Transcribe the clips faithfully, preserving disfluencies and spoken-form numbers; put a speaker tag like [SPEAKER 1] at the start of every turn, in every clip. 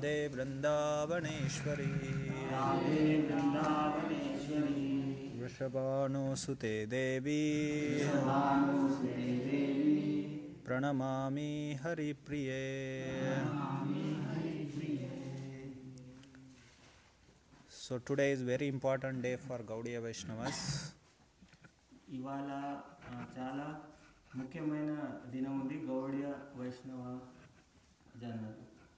[SPEAKER 1] राधे वृंदावनेश्वरी
[SPEAKER 2] राधे वृंदावनेश्वरी
[SPEAKER 1] वृषभानुसुते देवी
[SPEAKER 2] वृषभानुसुते देवी
[SPEAKER 1] प्रणमामि हरिप्रिये
[SPEAKER 2] प्रणमामि हरिप्रिये.
[SPEAKER 1] So today is very important day for Gaudiya Vaishnavas.
[SPEAKER 2] ఇవాళ ఆ, చాలా ముఖ్యమైన దినం ఉంది గౌడియ వైష్ణవ జనాలు.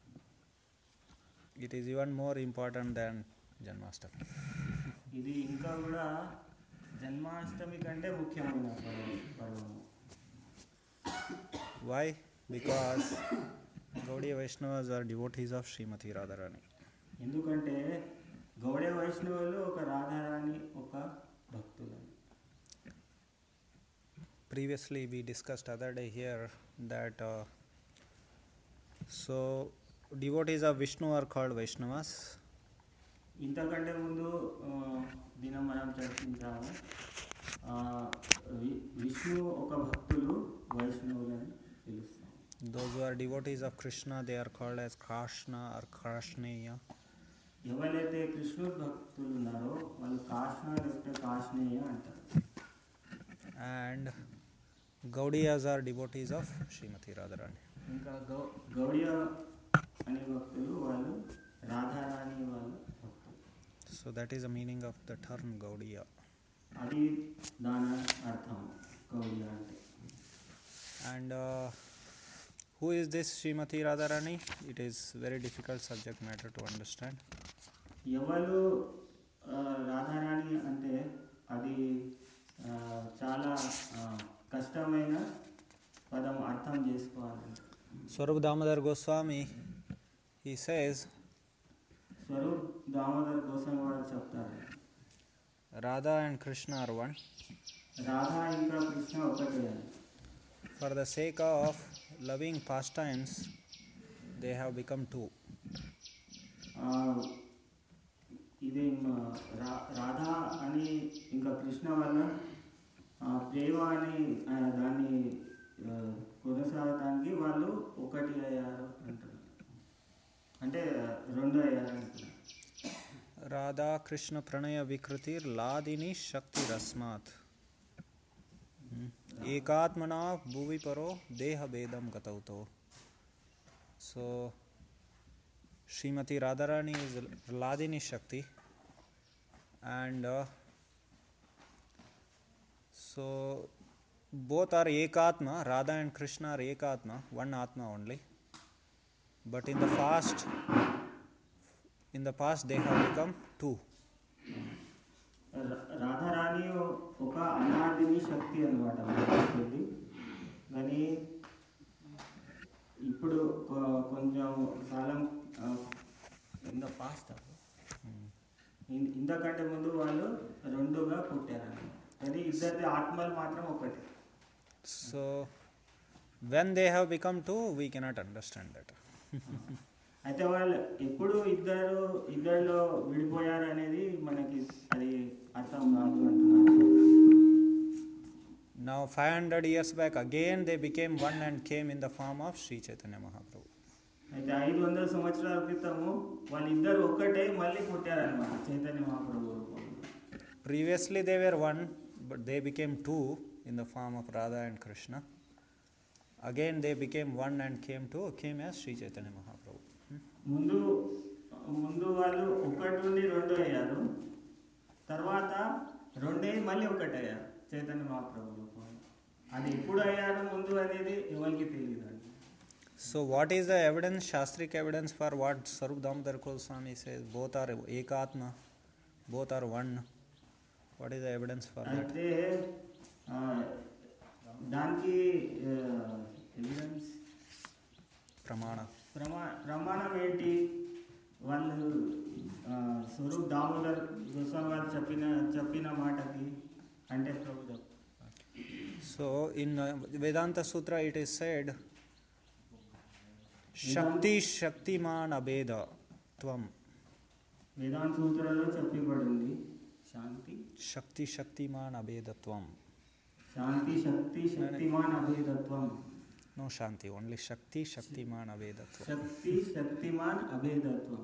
[SPEAKER 1] It is even more important than Janmashtami.
[SPEAKER 2] ఇది ఇంకా కూడా జన్మాష్టమి కంటే ముఖ్యమైన పర్వ- Parvamu.
[SPEAKER 1] Why? Because Gaudiya Vaishnavas are devotees of Srimati Radharani.
[SPEAKER 2] ఎందుకంటే గౌడియ వైష్ణవులు ఒక రాధారాణి ఒక భక్తులు.
[SPEAKER 1] Previously we discussed other day here that uh, so devotees of Vishnu are called Vaishnavas.
[SPEAKER 2] ఇంతకంటే ముందు ఆ, దినం మనం చర్చించాము. ఆ, వి- విష్ణు ఒక భక్తులు వైష్ణవులని పిలుస్తాం.
[SPEAKER 1] Those who are devotees of Krishna, they are called as Krishna or Krishneya.
[SPEAKER 2] ఎవరైతే కృష్ణుడు భక్తులు ఉన్నారో వాళ్ళు కాష్ణ లేకపోతే కాష్ణేయ అంటారు.
[SPEAKER 1] And Gaudiyas are devotees of Srimati Radharani.
[SPEAKER 2] ఇంకా గౌ గౌడియ అనే భక్తులు వాళ్ళు రాధారాణి వాళ్ళ భక్తులు.
[SPEAKER 1] So that is the meaning of the term Gaudiya.
[SPEAKER 2] అది దాని అర్థం గౌడియ అంటే.
[SPEAKER 1] And uh, who is this Srimati Radharani? It is very difficult subject matter to understand.
[SPEAKER 2] ఎవరు ఆ, రాధారాణి అంటే అది ఆ, చాలా ఆ, కష్టమైన పదం అర్థం చేసుకోవాలంటే.
[SPEAKER 1] Swarup Damodar Goswami, he says,
[SPEAKER 2] Swaroop Damodar కోసం వారు చెప్తారు,
[SPEAKER 1] Radha and Krishna are one.
[SPEAKER 2] Radha ఇంకా కృష్ణ ఒకటే అని.
[SPEAKER 1] For the sake of loving pastimes, they have become two.
[SPEAKER 2] ఆ, ఇది మ- రా- రాధా అని ఇంకా కృష్ణ వల్ల ఆ, ప్రేమ అని ఆ, దాన్ని ఆ, కొనసాగడానికి వాళ్ళు ఒకటి అయ్యారు అంటున్నారు. అంటే రెండు అయ్యారు అంటున్నారు.
[SPEAKER 1] Radha Krishna Pranaya Vikritir Ladini Shakti Rasmat. Ekatmana Bhuvi Paro Deha Bedam Gatauto. So Srimati Radharani is Ladini Shakti, and uh, so both are Ekatma. Radha and Krishna are Ekatma, one Atma only. But in the past, in the past they have become two.
[SPEAKER 2] రా- రాధారాణి ఒక అనాదిని శక్తి అనమాట మనకి. కానీ ఇప్పుడు కొ- కొంచెం కాలం in the past ఇంతకంటే ముందు వాళ్ళు రెండుగా పుట్టారు. కానీ ఇద్దరి ఆత్మలు మాత్రం ఒకటి.
[SPEAKER 1] So when they have become two, we cannot understand that.
[SPEAKER 2] అయితే వాళ్ళు ఎప్పుడు ఇద్దరు ఇద్దరిలో విడిపోయారు అనేది మనకి అది అర్థం కాదు అంటున్నారు.
[SPEAKER 1] Now five hundred years back again they became one and came in the form of Sri Chaitanya Mahaprabhu.
[SPEAKER 2] అయితే ఐదు వందల సంవత్సరాల క్రితము వాళ్ళిద్దరు ఒక్కటే మళ్ళీ పుట్టారనమాట చైతన్య మహాప్రభు రూపంలో.
[SPEAKER 1] Previously they were one, but they became two in the form of Radha and Krishna. Again they became one and came to came as Sri Chaitanya Mahaprabhu.
[SPEAKER 2] ముందు ముందు వాళ్ళు ఒకటి నుండి రెండు అయ్యారు, తర్వాత రెండే మళ్ళీ ఒకటి అయ్యారు చైతన్య మహాప్రభు రూపంలో. అది ఎప్పుడు అయ్యారు ముందు అనేది ఎవరికి తెలియదు అండి.
[SPEAKER 1] So what is the evidence, Shastric evidence for what Swarup Damodar Goswami says? Both are Ekatma, both are one. What is the evidence for that?
[SPEAKER 2] అయితే ఆ, దానికి ఎవిడెన్స్
[SPEAKER 1] Pramana.
[SPEAKER 2] ప్రమా ప్రమాణం ఏంటి? వాళ్ళు ఆ, స్వరూప్ దామోదర్ గోస్వామి గారు చెప్పిన చెప్పిన మాటకి అంటే ప్రభు చెప్
[SPEAKER 1] So in uh, Vedanta Sutra it is said, Shakti Shaktiman Abeda Tvam.
[SPEAKER 2] వేదాంత సూత్రాల్లో చెప్పబడింది శాంతి
[SPEAKER 1] Shakti Shaktiman Abeda Tvam.
[SPEAKER 2] Shanti Shakti Shaktimaan అభేదత్వం.
[SPEAKER 1] No Shanti, only Shakti, Shaktiman, Avedatva.
[SPEAKER 2] Shakti Shaktimaan అభేదత్వం.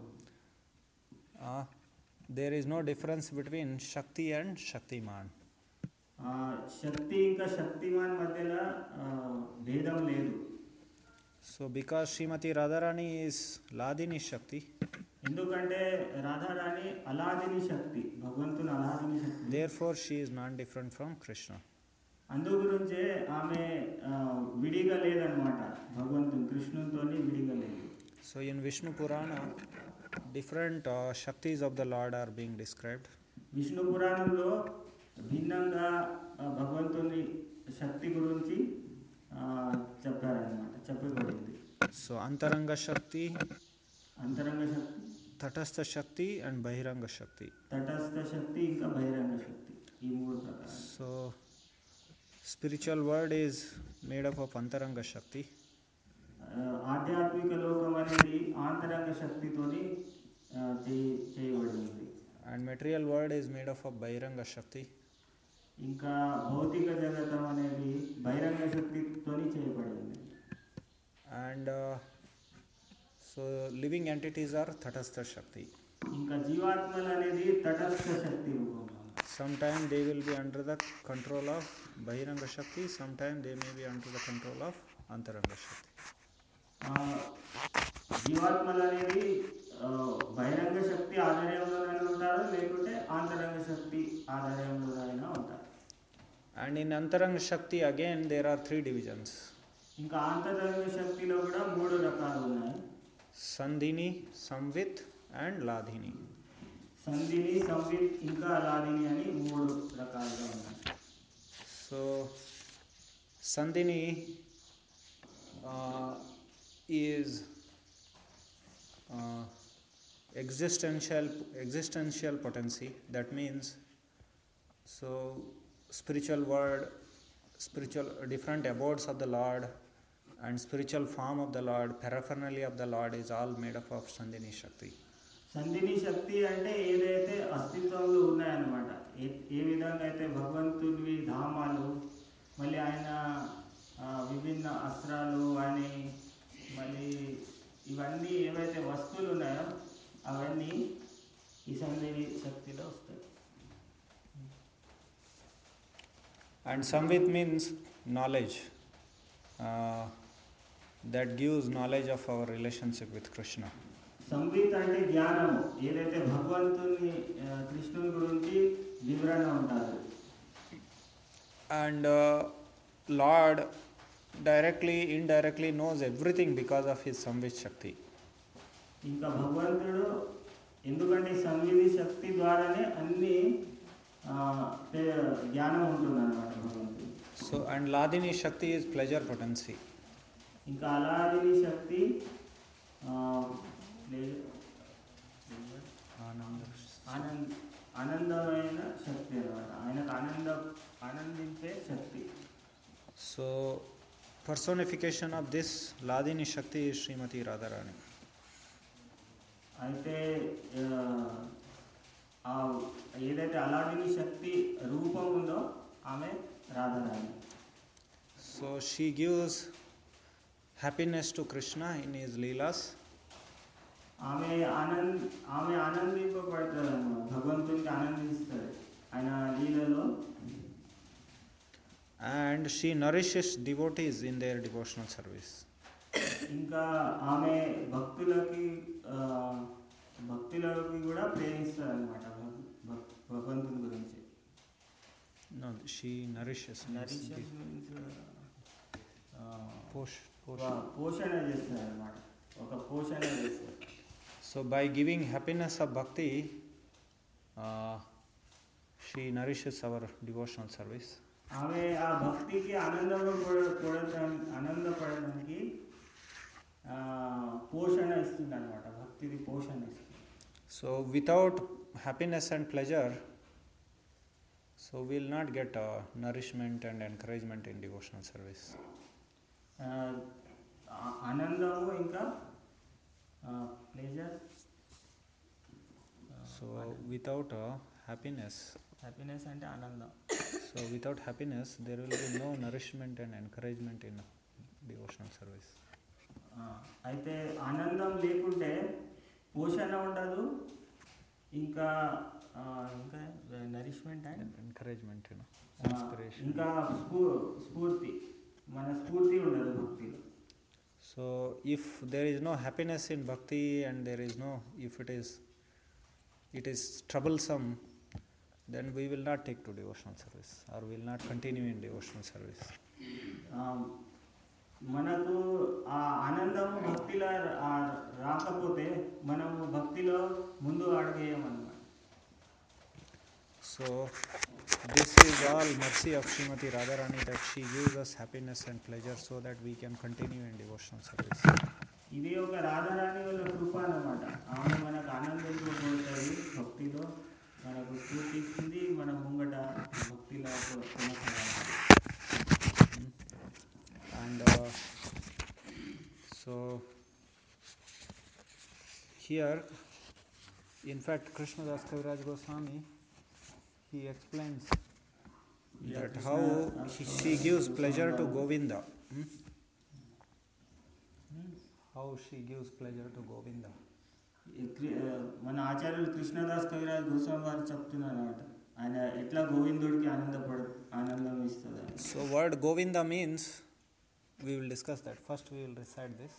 [SPEAKER 1] Uh, there is no difference between Shakti and Shaktiman.
[SPEAKER 2] ఆ, శక్తి ఇంకా శక్తిమాన్ మధ్యలో ఆ, భేదం లేదు.
[SPEAKER 1] So because Srimati Radharani is Ladini Shakti,
[SPEAKER 2] ఎందుకంటే రాధారాణి అలాదిని శక్తి, భగవంతుని అలాదిని శక్తి.
[SPEAKER 1] therefore she is non-different from Krishna.
[SPEAKER 2] అందు గురించే ఆమె ఆ, విడిగా లేదనమాట, భగవంతుని కృష్ణునితో విడిగా లేదు.
[SPEAKER 1] So in Vishnu Purana, different uh, Shaktis of the Lord are being described.
[SPEAKER 2] Vishnu పురాణంలో భిన్నంగా ఆ, భగవంతుని శక్తి గురించి ఆ, చెప్పారనమాట, చెప్పబడింది.
[SPEAKER 1] So Antaranga Shakti,
[SPEAKER 2] అంతరంగ శక్తి,
[SPEAKER 1] Tatastha Shakti and Bahiranga Shakti.
[SPEAKER 2] తటస్థ శక్తి ఇంకా బహిరంగ శక్తి, ఈ మూడు ప్రకారాలు.
[SPEAKER 1] So spiritual world is made up of Antaranga Shakti,
[SPEAKER 2] ఆ, ఆధ్యాత్మిక లోకం అనేది ఆంతరంగ శక్తితోని ఆ, చేయ చేయబడి ఉంది.
[SPEAKER 1] and material world is made up of Bahiranga Shakti.
[SPEAKER 2] ఇంకా భౌతిక జగతం అనేది బహిరంగ శక్తితోని చేయబడింది.
[SPEAKER 1] And uh, so living entities are Tatastha Shakti.
[SPEAKER 2] ఇంకా జీవాత్మలు అనేది తటస్థ శక్తి రూపంలో ఉన్నాయి.
[SPEAKER 1] Sometimes they will be under the control of Bahiranga Shakti, sometimes they may be under the control of Antaranga Shakti.
[SPEAKER 2] ఆ, జీవాత్మలు అనేది ఆ, బహిరంగ శక్తి ఆధార్యంలోనైనా ఉంటారు, లేకుంటే ఆంతరంగ శక్తి ఆధార్యంలోనైనా ఉంటారు.
[SPEAKER 1] And in Antaranga Shakti again there are three divisions:
[SPEAKER 2] ఇంకా ఆంతరంగ శక్తిలో కూడా మూడు రకాలు ఉన్నాయి.
[SPEAKER 1] Sandhini, Samvit and Ladhini.
[SPEAKER 2] సంధిని, సంవిత్ ఇంకా లాదిని అని మూడు రకాలుగా ఉన్నాయి.
[SPEAKER 1] So Sandhini uh, is uh, existential existential potency. That means, so spiritual world, spiritual different abodes of the Lord and spiritual form of the Lord, paraphernalia of the Lord is all made up of Sandhini Shakti.
[SPEAKER 2] సంధిని శక్తి అంటే ఏదైతే అస్తిత్వంలో ఉన్నాయన్నమాట, ఏ ఏ విధంగా అయితే భగవంతుడివి ధామాలు, మళ్ళీ ఆయన ఆ, విభిన్న అస్త్రాలు అని, మళ్ళీ ఇవన్నీ ఏవైతే వస్తువులు ఉన్నాయో అవన్నీ ఈ సంధిని శక్తిలో వస్తాయి.
[SPEAKER 1] And Samvit means knowledge, uh, that gives knowledge of our relationship with Krishna.
[SPEAKER 2] సంవిత్ అంటే జ్ఞానము, ఏదైతే భగవంతుని ఆ, కృష్ణుని గురించి వివరణ ఉంటుంది.
[SPEAKER 1] And uh, Lord directly, indirectly knows everything because of his Samvit Shakti.
[SPEAKER 2] ఇంకా భగవంతుడు ఎందుకంటే ఈ సంవిధి శక్తి ద్వారానే అన్ని ఆ, తే- జ్ఞానం ఉంటుంది అనమాట భగవంతుడు.
[SPEAKER 1] So, and Ladini Shakti is pleasure potency.
[SPEAKER 2] ఇంకా అలాదిని శక్తి ఆ, ప్లే- ఆనంద ఆనందమైన శక్తి అనమాట, ఆయనకు ఆనంద ఆనందించే శక్తి.
[SPEAKER 1] So, personification of this Ladini Shakti is Srimati Radharani.
[SPEAKER 2] అయితే ఆ, ఆ ఏదైతే అలాదిని శక్తి రూపం ఉందో ఆమె Radharani.
[SPEAKER 1] So, she gives happiness to Krishna in his Leelas.
[SPEAKER 2] ఆమె ఆనంద్ ఆమె ఆనందింపబడతారు అన్నమాట, భగవంతునికి ఆనందిస్తారు ఆయన లీలలో.
[SPEAKER 1] And she nourishes devotees in their devotional service.
[SPEAKER 2] ఇంకా ఆమె భక్తులకి ఆ, భక్తులకి కూడా ప్రేమిస్తారు అనమాట భగవంతుని గురించి.
[SPEAKER 1] No, she nourishes. means
[SPEAKER 2] nourishes
[SPEAKER 1] give-
[SPEAKER 2] means
[SPEAKER 1] Posh, posh.
[SPEAKER 2] పోషణ చేస్తారు అనమాట, ఒక పోషణ చేస్తారు.
[SPEAKER 1] So, by giving happiness of bhakti, uh, she nourishes our devotional service.
[SPEAKER 2] ఆమె ఆ భక్తికి ఆనందంగా కూడటానికి ఆనందపడడానికి ఆ, పోషణ ఇస్తుంది అనమాట, భక్తిది పోషణ ఇస్తుంది.
[SPEAKER 1] So, without happiness and pleasure, so we will not get uh, nourishment and encouragement in devotional service.
[SPEAKER 2] ఆ, ఆ- ఆనందము ఇంకా pleasure.
[SPEAKER 1] So, without uh, happiness,
[SPEAKER 2] happiness అంటే ఆనందం.
[SPEAKER 1] so without happiness, there will be no nourishment and encouragement in devotional service.
[SPEAKER 2] ఆ, అయితే ఆనందం లేకుంటే పోషణ ఉండదు, ఇంకా ఆ, ఇంకా nourishment and
[SPEAKER 1] Encouragement, you know,
[SPEAKER 2] ఆ,
[SPEAKER 1] inspiration.
[SPEAKER 2] ఇంకా స్ఫూ స్ఫూర్తి, మన స్ఫూర్తి ఉండదు భక్తిలో.
[SPEAKER 1] So if there is no happiness in bhakti and there is no, if it is it is troublesome, then we will not take to devotional service or we will not continue in devotional service.
[SPEAKER 2] ఆ, మనకు ఆ ఆనందం భక్తిలో ఆ రాకపోతే మనము భక్తిలో ముందు అడుగేయమన్నమాట.
[SPEAKER 1] So this is all mercy of Srimati Radharani, that she gives us happiness and pleasure so that we can continue in devotional service.
[SPEAKER 2] ఇది ఒక రాధారాణి వల్ల కృప అన్నమాట. ఆమె మనకు ఆనందంతో పోతుంది, భక్తిలో మనకు స్ఫూర్తి ఇస్తుంది, మన ముంగట భక్తిలో కొనసాగాలి.
[SPEAKER 1] And uh, so here, in fact, Krishnadas Kaviraj Goswami, he explains
[SPEAKER 2] Yeah,
[SPEAKER 1] that
[SPEAKER 2] Krishna,
[SPEAKER 1] how
[SPEAKER 2] uh,
[SPEAKER 1] he,
[SPEAKER 2] so
[SPEAKER 1] she gives
[SPEAKER 2] Goswami
[SPEAKER 1] pleasure to
[SPEAKER 2] Babu.
[SPEAKER 1] Govinda. Hmm?
[SPEAKER 2] Hmm.
[SPEAKER 1] How she gives pleasure to Govinda.
[SPEAKER 2] ఈ క్రి- ఆ, మన ఆచార్యులు కృష్ణదాస్ కవిరాజ్ గోస్వామి వారు చెప్తున్నారు అన్నమాట, ఆయన ఎట్లా గోవిందుడికి ఆనందపడ ఆనందం ఇస్తుంది.
[SPEAKER 1] So word Govinda means, we will discuss that. First we will recite this.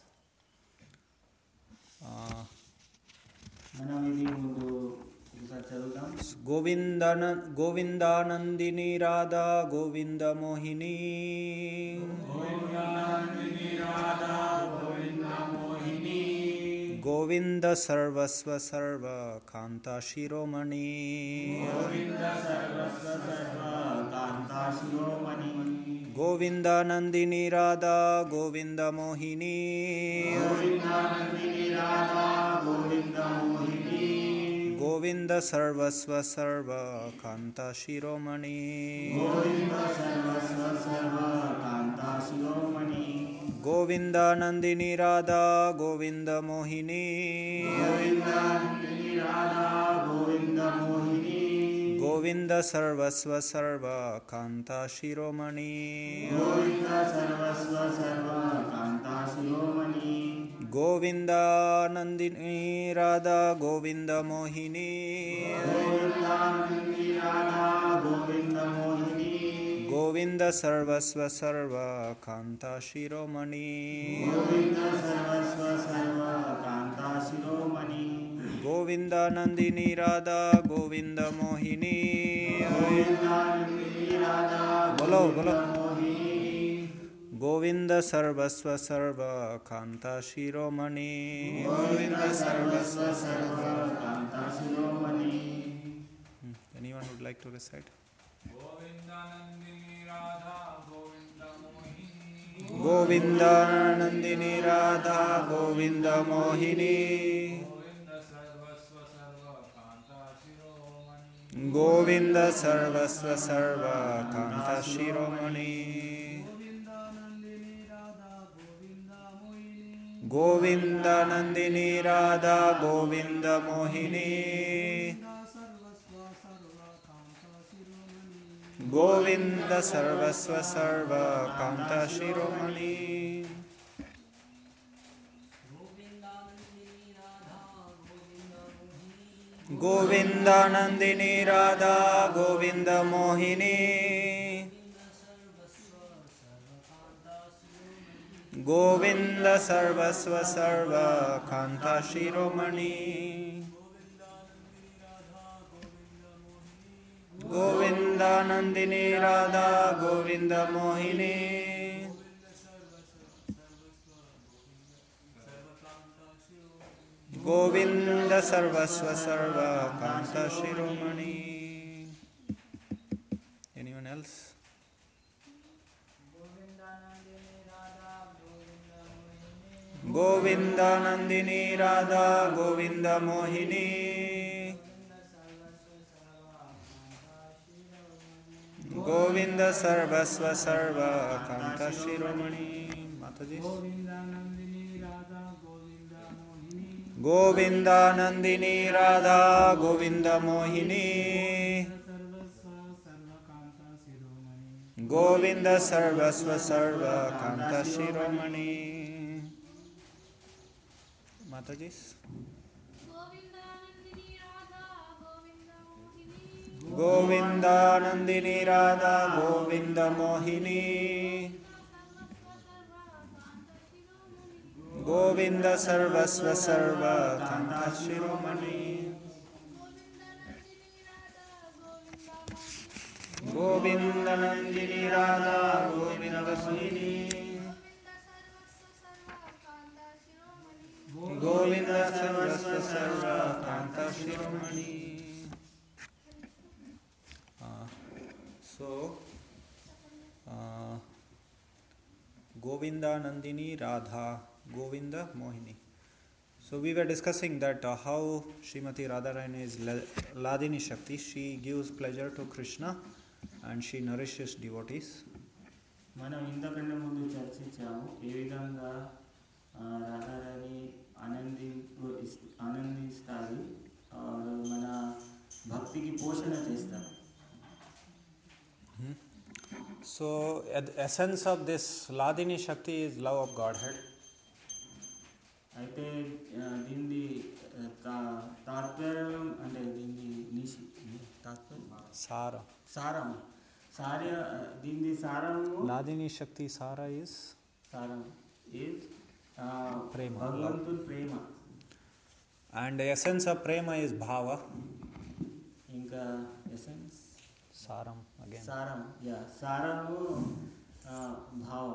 [SPEAKER 1] Uh,
[SPEAKER 2] మనం ఇది ముందు ఒకసారి చదువుతాం.
[SPEAKER 1] Govindana Govindanandini Radha Govinda Mohini
[SPEAKER 2] గోవిందానందిని Radha Govinda Mohini
[SPEAKER 1] Govinda Sarvasva Sarva Kanta Shiromani
[SPEAKER 2] Govinda సర్వస్వ సర్వ కాంతా శిరోమణి
[SPEAKER 1] Govindanandini Radha Govinda Mohini
[SPEAKER 2] గోవిందానందిని Radha Govinda Mohini
[SPEAKER 1] Govinda Sarvasva Sarva Kanta Shiromani
[SPEAKER 2] Govinda సర్వస్వ సర్వ కాంతా శిరోమణి
[SPEAKER 1] Govindanandini Radha Govinda Mohini
[SPEAKER 2] గోవిందానందిని Radha Govinda Mohini
[SPEAKER 1] Govinda Sarvasva Sarva Kanta Shiromani
[SPEAKER 2] Govinda సర్వస్వ సర్వ కాంతా శిరోమణి
[SPEAKER 1] Govindanandini Radha Govinda Mohini
[SPEAKER 2] గోవిందానందిని Radha Govinda Mohini
[SPEAKER 1] Govinda Sarvasva Sarva Kanta Shiromani
[SPEAKER 2] Govinda సర్వస్వ సర్వ కాంతా శిరోమణి
[SPEAKER 1] Govindanandini Radha Govinda Mohini
[SPEAKER 2] గోవిందానందిని Radha
[SPEAKER 1] Bolo
[SPEAKER 2] Govinda
[SPEAKER 1] bolo
[SPEAKER 2] Mohini
[SPEAKER 1] Govinda Sarvasva Sarva Kanta Shiromani
[SPEAKER 2] Govinda సర్వస్వ సర్వ కాంతా శిరోమణి.
[SPEAKER 1] Hmm. Anyone would like to recite?
[SPEAKER 3] Govindanandini Radha Govinda Mohini
[SPEAKER 1] Govindanandini Radha Govinda Mohini
[SPEAKER 3] Govinda Sarvasva Sarva Kanta Shiromani
[SPEAKER 1] Govinda Sarvasva Sarva Kanta Shiromani
[SPEAKER 4] Govindanandini Radha Govinda
[SPEAKER 1] Govindanandini Radha
[SPEAKER 4] Mohini
[SPEAKER 1] Govinda Mohini
[SPEAKER 4] Govinda Sarvasva Sarva Kanta Shiromani
[SPEAKER 1] Govindanandini Radha Govinda Mohini Govinda Sarvasva Sarva Kanta Shiromani Govindanandini Radha Govinda Mohini Govinda Sarvasva Sarva Kanta Shiromani. Anyone else? Govindanandini Radha Govinda Mohini Govinda Sarvasva Sarva Kanta Shiromani. Mataji.
[SPEAKER 4] Govindanandini Radha Govinda Mohini
[SPEAKER 1] Govindanandini Radha Govinda Mohini Govinda Sarvasva Sarva Kanta Shiromani. Mataji's. Govinda Nandini Radha Govinda Mohini. Govinda Sarvasva Sarva Kanta Shiromani. Govinda Nandini Radha Govinda Mohini. Govinda Sarvasva Sarva Kanta Shiromani. Uh, so, uh, Govinda Nandini Radha Govinda Mohini. So we were discussing that uh, how Srimati Radharani is Ladini Shakti. She gives pleasure to Krishna and she nourishes devotees.
[SPEAKER 2] మనం ఇంతకంటే ముందు చర్చించాము ఏ విధంగా రాధారాణి ఆనందింపు ఆనందిస్తాయి మన భక్తికి పోషణ చేస్తారు.
[SPEAKER 1] So the essence of this Ladini Shakti is love of Godhead.
[SPEAKER 2] అయితే దీని తాత్పర్యం అంటే దీని నిషి తాత్పర్యం
[SPEAKER 1] సారం
[SPEAKER 2] సారం సార దీని సారము
[SPEAKER 1] Ladini Shakti Sara is
[SPEAKER 2] సారం is
[SPEAKER 1] prema,
[SPEAKER 2] భగవంతుని ప్రేమ.
[SPEAKER 1] And the essence of prema is bhava.
[SPEAKER 2] ఇంకా essence
[SPEAKER 1] saram again
[SPEAKER 2] సారం యా సారము భావం.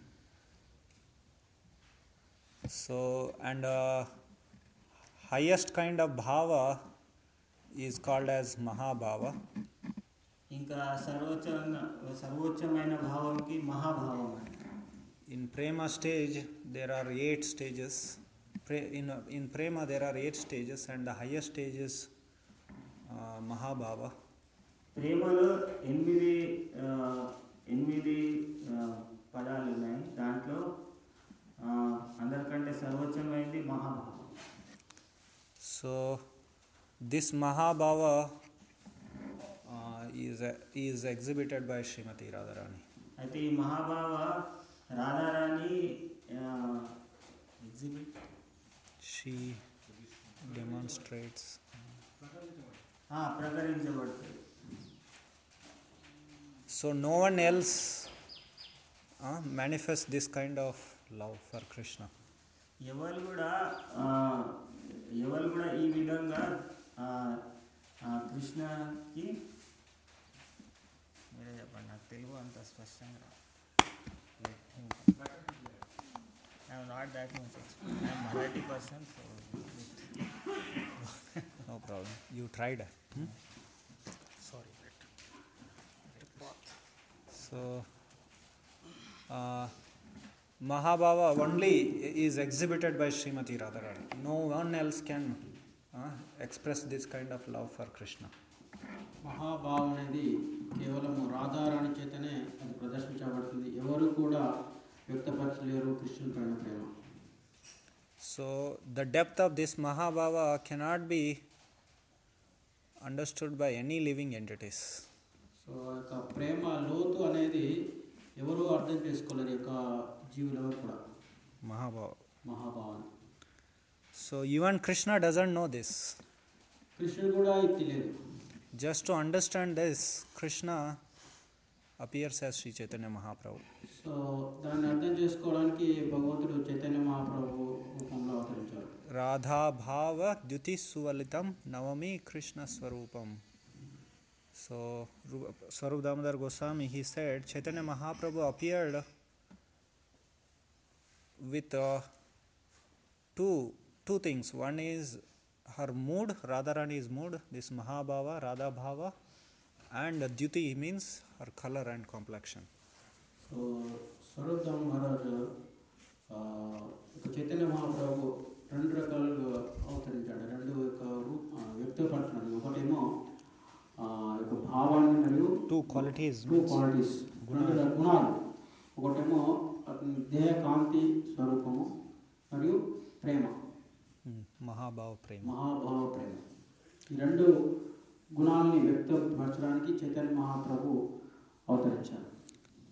[SPEAKER 1] So and uh, highest kind of bhava is called as mahabhava.
[SPEAKER 2] ఇంకా సర్వోచ్చ సర్వోచ్చమైన భావంకి మహాభావం.
[SPEAKER 1] In prema stage there are eight stages. In in prema there are eight stages and the highest stage is uh, mahabhava.
[SPEAKER 2] ప్రేమలో ఎనిమిది ఎనిమిది పదాలు ఉన్నాయి. దాంట్లో అందరికంటే సర్వోచ్చమైనది మహాభావం.
[SPEAKER 1] So this mahabhava uh, is uh, is exhibited by Srimati Radharani.
[SPEAKER 2] అయితే ఈ మహాభావ రాధారాణి ఎగ్జిబిట్
[SPEAKER 1] she demonstrates
[SPEAKER 2] ప్రకటించబడుతుంది.
[SPEAKER 1] So no one else uh, manifests this kind of love for Krishna.
[SPEAKER 2] ఎవరు కూడా ఎవరు కూడా ఈ విధంగా కృష్ణకి మీరే చెప్పండి, నాకు తెలుగు అంత స్పష్టంగా I'm not that much expert. I'm Marathi person. So
[SPEAKER 1] No problem. You tried. Hmm? Sorry. So, uh, Mahabhava only is exhibited by Srimati Radharani. No one else can uh, express this kind of love for Krishna.
[SPEAKER 5] మహాభావం అనేది కేవలం రాధారాణి చేతనే అది ప్రదర్శించబడుతుంది. ఎవరు కూడా వ్యక్తపరచలేరు కృష్ణుని పైన ప్రేమ.
[SPEAKER 1] So the depth of this Mahabhava cannot be understood by any living entities.
[SPEAKER 5] So యొక్క ప్రేమ లోతు అనేది ఎవరు అర్థం చేసుకోలేరు, యొక్క జీవులు కూడా
[SPEAKER 1] Mahabhava.
[SPEAKER 5] మహాభావాన్ని.
[SPEAKER 1] So even Krishna doesn't know this.
[SPEAKER 5] కృష్ణుడు కూడా ఇది తెలియదు.
[SPEAKER 1] Just to understand this, Krishna appears as Sri Chaitanya Mahaprabhu.
[SPEAKER 5] So దాన్ని అర్థం చేసుకోవడానికి భగవంతుడు చైతన్య మహాప్రభు రూపంలో అవతరించారు.
[SPEAKER 1] Radha Bhava Dyuti Suvalitam Navami Krishna Swarupam. So Swarup Damodar Goswami, he said Chaitanya Mahaprabhu appeared with uh, two two things. One is her mood, Radharani's mood, this Mahabhava, Radha Bhava, and Dyuti means her color and complexion.
[SPEAKER 5] So Swarup Dam Maharaj Chaitanya మహాప్రభు రెండు రకాలుగా అవతరించాడు. రెండు యొక్క వ్యక్తపరచడం, ఒకటేమో యొక్క భావాన్ని మరియు
[SPEAKER 1] two qualities
[SPEAKER 5] two qualities రెండు గుణాలు. ఒకటేమో దేహ కాంతి స్వరూపము మరియు ప్రేమ,
[SPEAKER 1] మహాభావ ప్రేమ
[SPEAKER 5] మహాభావ ప్రేమ. ఈ రెండు గుణాలని వ్యక్తపరచడానికి చైతన్య మహాప్రభు అవతరించారు.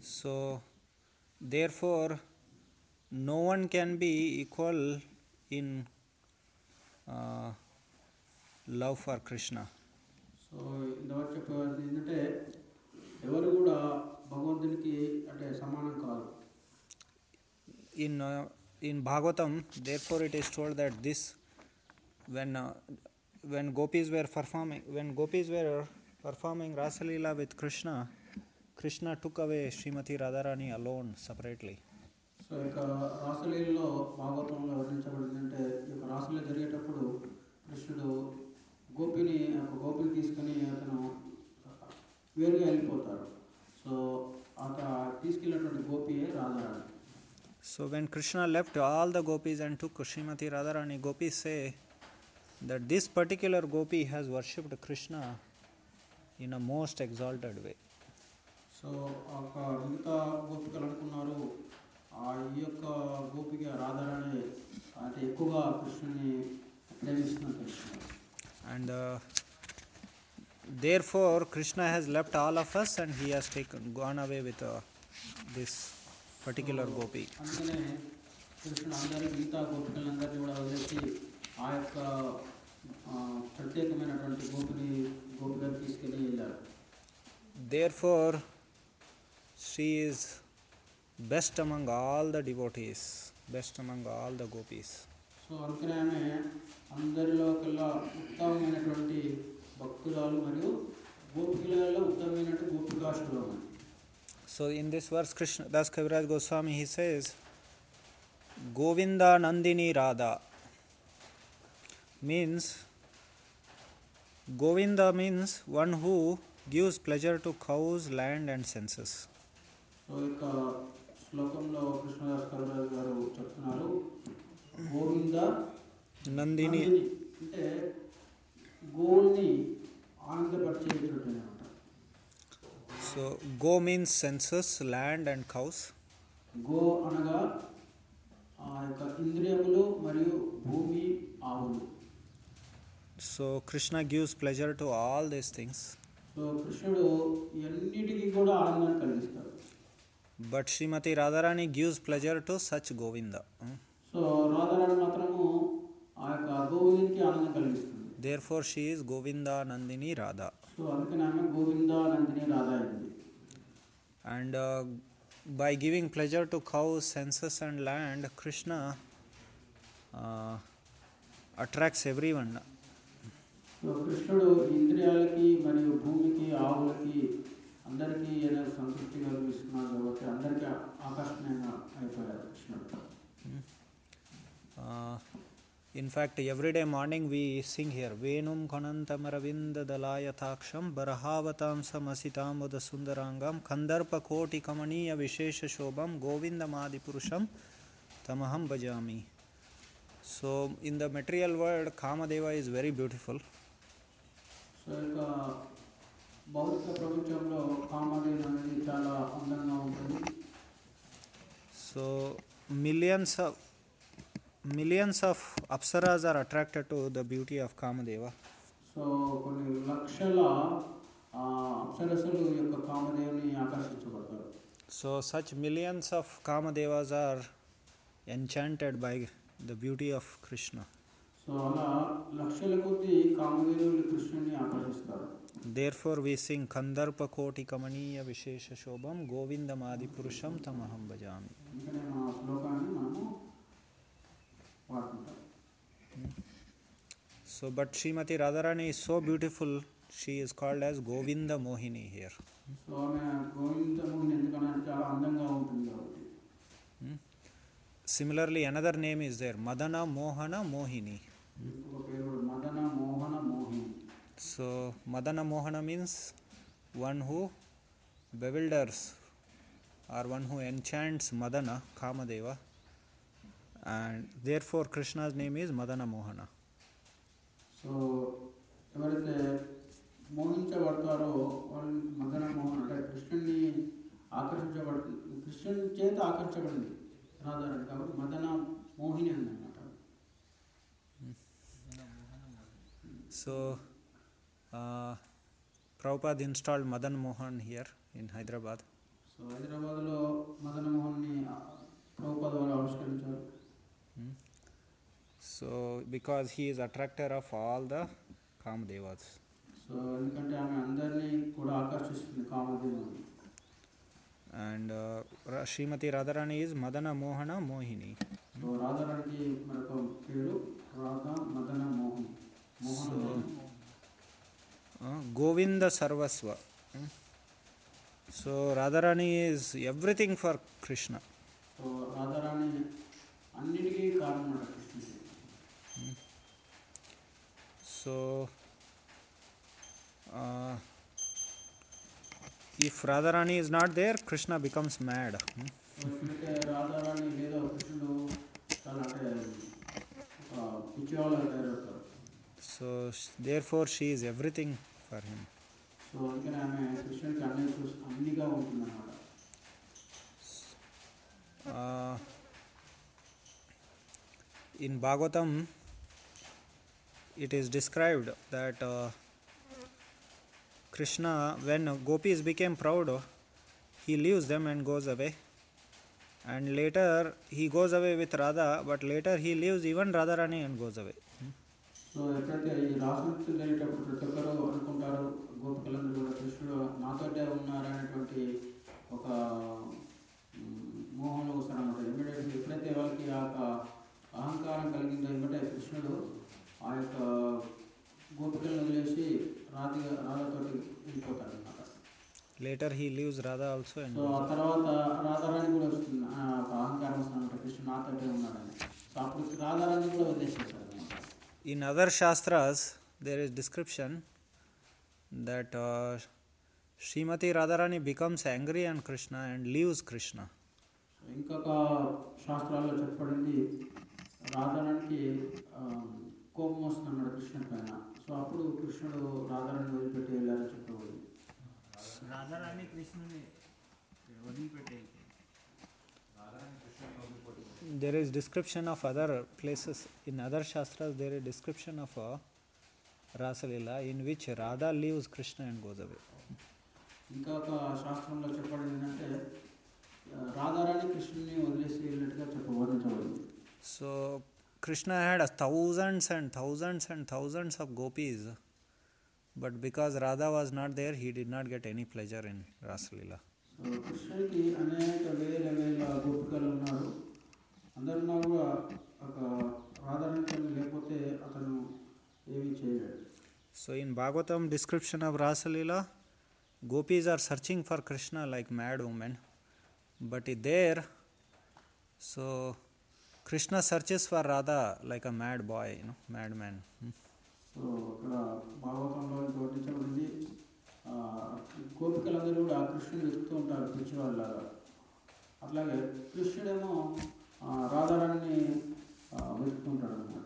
[SPEAKER 1] So therefore no one can be equal in uh, love for Krishna.
[SPEAKER 5] So ఇంతవరకు చెప్పేది ఏంటంటే ఎవరు కూడా భగవంతునికి అంటే సమానం కాదు.
[SPEAKER 1] In uh, in Bhagavatam, therefore it is told that this when uh, when gopis were performing when gopis were performing Rasa Leela with Krishna, Krishna took away Srimati Radharani alone separately.
[SPEAKER 5] So ఇక రాసలీలలో భాగవతంలో వర్ణించబడిందంటే ఈ యొక్క రాసలీల జరిగేటప్పుడు కృష్ణుడు గోపిని ఒక గోపిని తీసుకుని అతను వేరుగా వెళ్ళిపోతారు. సో అత తీసుకెళ్ళినటువంటి గోపియే Radharani.
[SPEAKER 1] So when Krishna left all the gopis and took Srimati Radharani, gopis say that this particular gopi has worshipped Krishna in a most exalted way.
[SPEAKER 5] So ఒక మిగతా గోపికలు అనుకున్నారు ఆ ఈ యొక్క గోపిక రాధారాణి అంటే ఎక్కువగా కృష్ణుని ప్రేమిస్తున్నట్టు తెలుసుకున్నారు.
[SPEAKER 1] And uh, therefore Krishna has left all of us and he has taken gone away with uh, this particular gopi.
[SPEAKER 5] అందుకనే కృష్ణుడు అందరి మిగతా గోపికలందరినీ కూడా వదిలేసి ఆ యొక్క ప్రత్యేకమైనటువంటి గోపిని గోపికను తీసుకెళ్ళి వెళ్ళారు.
[SPEAKER 1] Therefore she is best among all the devotees, best among all the gopis.
[SPEAKER 5] So అందుకనే ఆమె అందరిలో కల్లా ఉత్తమమైనటువంటి భక్తురాలు మరియు గోపికలలో ఉత్తమమైనటువంటి గోపికాశురాలు.
[SPEAKER 1] So in this verse Krishna Das Kaviraj Goswami he says Govinda Nandini Radha means Govinda means one who gives pleasure to cows, land and senses.
[SPEAKER 5] So ఇక శ్లోకంలో కృష్ణదాస్ కవిరాజు గారు చెప్తున్నారు గోవింద
[SPEAKER 1] Nandini
[SPEAKER 5] అంటే గోవుల్ని ఆనందపరిచేటటువంటి అనమాట.
[SPEAKER 1] So go means senses, land and cows.
[SPEAKER 5] గో అనగా ఆ యొక్క ఇంద్రియములు మరియు భూమి ఆవులు.
[SPEAKER 1] So Krishna gives pleasure to all these things.
[SPEAKER 5] So కృష్ణుడు ఎన్నిటికీ కూడా ఆనందాన్ని కలిగిస్తాడు.
[SPEAKER 1] But Srimati Radharani gives pleasure to such Govinda. Hmm?
[SPEAKER 5] So Radharani మాత్రము ఆ యొక్క గోవిందునికి ఆనందం కలిగిస్తుంది.
[SPEAKER 1] Therefore she is Govinda Nandini Radha.
[SPEAKER 5] So అందుకని ఆమె గోవింద నందిని రాధా అయింది.
[SPEAKER 1] And uh, by giving pleasure to cows, senses and land, Krishna uh, attracts everyone.
[SPEAKER 5] So కృష్ణుడు ఇంద్రియాలకి మరియు భూమికి ఆవులకి అందరికీ ఏదైనా సంతృప్తి కలిగిస్తున్నాడు కాబట్టి అందరికీ ఆకర్షణీయంగా అయిపోయారు కృష్ణుడు.
[SPEAKER 1] Uh, in fact, every day morning we sing here Venum Kanantamaravinda Dalayataksham Barahavatam Samasitamudha Sundarangam Kandarpa Koti Kamaniya Vishesha Shobham Govindamadi Purusham Tamaham Bhajami. So in the material world Kamadeva is very beautiful.
[SPEAKER 5] So ఇక భౌతిక ప్రపంచంలో కామధేను అనేది చాలా అందంగా ఉంటుంది.
[SPEAKER 1] So millions of millions of apsaras are attracted to the beauty of Kamadeva.
[SPEAKER 5] So కొన్ని లక్షల అప్సరసలు యొక్క కామదేవుని ఆకర్షించబడతారు.
[SPEAKER 1] So such millions of Kamadevas are enchanted by the beauty of Krishna.
[SPEAKER 5] So అలా లక్షల కొద్ది కామదేవులు కృష్ణుని ఆకర్షిస్తారు.
[SPEAKER 1] Therefore we sing Kandarpa Koti Kamaniya Vishesha Shobham Govindamadi Purusham Tamaham Bhajami.
[SPEAKER 5] అందుకనే మన శ్లోకాన్ని మనము వాడుకుంటాం.
[SPEAKER 1] So but Srimati Radharani is so beautiful, she is called as Govinda Mohini here.
[SPEAKER 5] So ఆమె గోవిందముని ఎందుకన్నా చాలా అందంగా ఉంటుంది కాబట్టి.
[SPEAKER 1] Similarly another name is there Madana Mohana Mohini.
[SPEAKER 5] ఇంకొక పేరు Madana Mohana Mohini.
[SPEAKER 1] So Madana Mohana means one who bewilders or one who enchants Madana Kamadeva, and therefore Krishna's name is Madana Mohana.
[SPEAKER 5] So ఎవరైతే మోహించబడతారో వాళ్ళు మదన మోహన్ అంటే కృష్ణుని ఆకర్షించబడుతుంది, కృష్ణుని చేత ఆకర్షించబడింది రాధారాణి కాబట్టి మదన మోహిని అన్నమాట.
[SPEAKER 1] So uh, Prabhupada installed Madan Mohan here in Hyderabad.
[SPEAKER 5] So హైదరాబాద్లో మదన్ మోహన్ని ప్రభుపాద వారు ఆవిష్కరించారు.
[SPEAKER 1] So because he is attractor of all the Kamadevas.
[SPEAKER 5] So ఎందుకంటే ఆమె అందరినీ కూడా ఆకర్షిస్తుంది కామదేవుని.
[SPEAKER 1] And uh, Ra- Srimati Radharani is Madana Mohana Mohini.
[SPEAKER 5] So రాధారానికి మరొక పేరు Radha Madana Mohan Mohana
[SPEAKER 1] So,
[SPEAKER 5] Mohan.
[SPEAKER 1] uh, Govinda Sarvasva. Hmm. So Radharani is everything for Krishna.
[SPEAKER 5] So Radharani అన్నిటికీ కారణం అన్నమాట కృష్ణుడికి.
[SPEAKER 1] So uh, if Radharani is not there, Krishna becomes mad. Hmm.
[SPEAKER 5] So ఎప్పుడైతే రాధారాణి లేదా కృష్ణుడు చాలా అంటే ఒక పిచ్చివాళ్ళగా తయారవుతారు.
[SPEAKER 1] So sh- therefore she is everything for him.
[SPEAKER 5] So అందుకని ఆమె కృష్ణుడికి అన్ని చూసి అన్నిగా ఉంటుందన్నమాట.
[SPEAKER 1] Uh, in Bhagavatam, it is described that uh, Krishna, when gopis became proud, he leaves them and goes away. And later he goes away with Radha, but later he leaves even Radharani and goes away.
[SPEAKER 5] So ఎప్పుడైతే ఈ రాసనృత్యం జరిగేటప్పుడు ప్రతి ఒక్కరు అనుకుంటారు గోపికలందరూ కూడా కృష్ణుడు నాతోటే ఉన్నారనేటువంటి ఒక మ్, మోహంలో వస్తారన్నమాట. ఇమ్మీడియట్లీ ఎప్పుడైతే వాళ్ళకి ఆ యొక్క అహంకారం కలిగిందో ఇమ్మటే కృష్ణుడు ఆ యొక్క గోపికలను వదిలేసి రాధి రాధతోటి వెళ్ళిపోతారనమాట.
[SPEAKER 1] Later he leaves Radha also and
[SPEAKER 5] so
[SPEAKER 1] goes
[SPEAKER 5] ఆ
[SPEAKER 1] away.
[SPEAKER 5] తర్వాత రాధారాణి కూడా వస్తుంది ఆ ఒక అహంకారం వస్తుందన్నమాట, కృష్ణుడు నాతోటే ఉన్నాడని. సో అప్పుడు రాధారాణి కూడా వదిలేసేస్తారు అనమాట.
[SPEAKER 1] In other Shastras, there is description that uh, Srimati Radharani becomes angry on Krishna and leaves Krishna.
[SPEAKER 5] So ఇంకొక శాస్త్రాల్లో చెప్పబడింది రాధారానికి ఆ, కోపం వస్తుంది అన్నమాట కృష్ణుడి పైన. సో అప్పుడు కృష్ణుడు రాధారాన్ని వదిలిపెట్టి వెళ్ళారని చెప్పబడింది.
[SPEAKER 2] రాధారాణి కృష్ణుని వదిలిపెట్టే
[SPEAKER 1] There is description of other places in other Shastras. There is description of a Rasalila in which Radha leaves Krishna and goes away.
[SPEAKER 5] ఇంకొక శాస్త్రంలో చెప్పబడింది ఏంటంటే ఆ, రాధారాణి కృష్ణుని వదిలేసి వెళ్ళినట్టుగా చెప్ప వర్ణించబడింది.
[SPEAKER 1] So Krishna had a thousands and thousands and thousands of gopis, but because Radha was not there, he did not get any pleasure in Rasalila.
[SPEAKER 5] So కృష్ణుడికి అనేక వేల వేల గోపికలు ఉన్నారు. అందరున్నా కూడా ఒక రాధారాణి లేకపోతే అతను ఏమీ చేయలేడు.
[SPEAKER 1] So in Bhagavatam description of Rasalila, gopis are searching for Krishna like mad women, but i- there, so Krishna searches for Radha like a mad boy, you know, madman. Hmm.
[SPEAKER 5] So అక్కడ భాగవతంలో వర్ణించబడింది ఆ, గోపికలందరూ కూడా కృష్ణుని వెతుకుతూ ఉంటారు పిచ్చివాళ్ళలాగా. అట్లాగే కృష్ణుడేమో ఆ, రాధారాణిని ఆ, వెతుకుతూ ఉంటాడు అనమాట.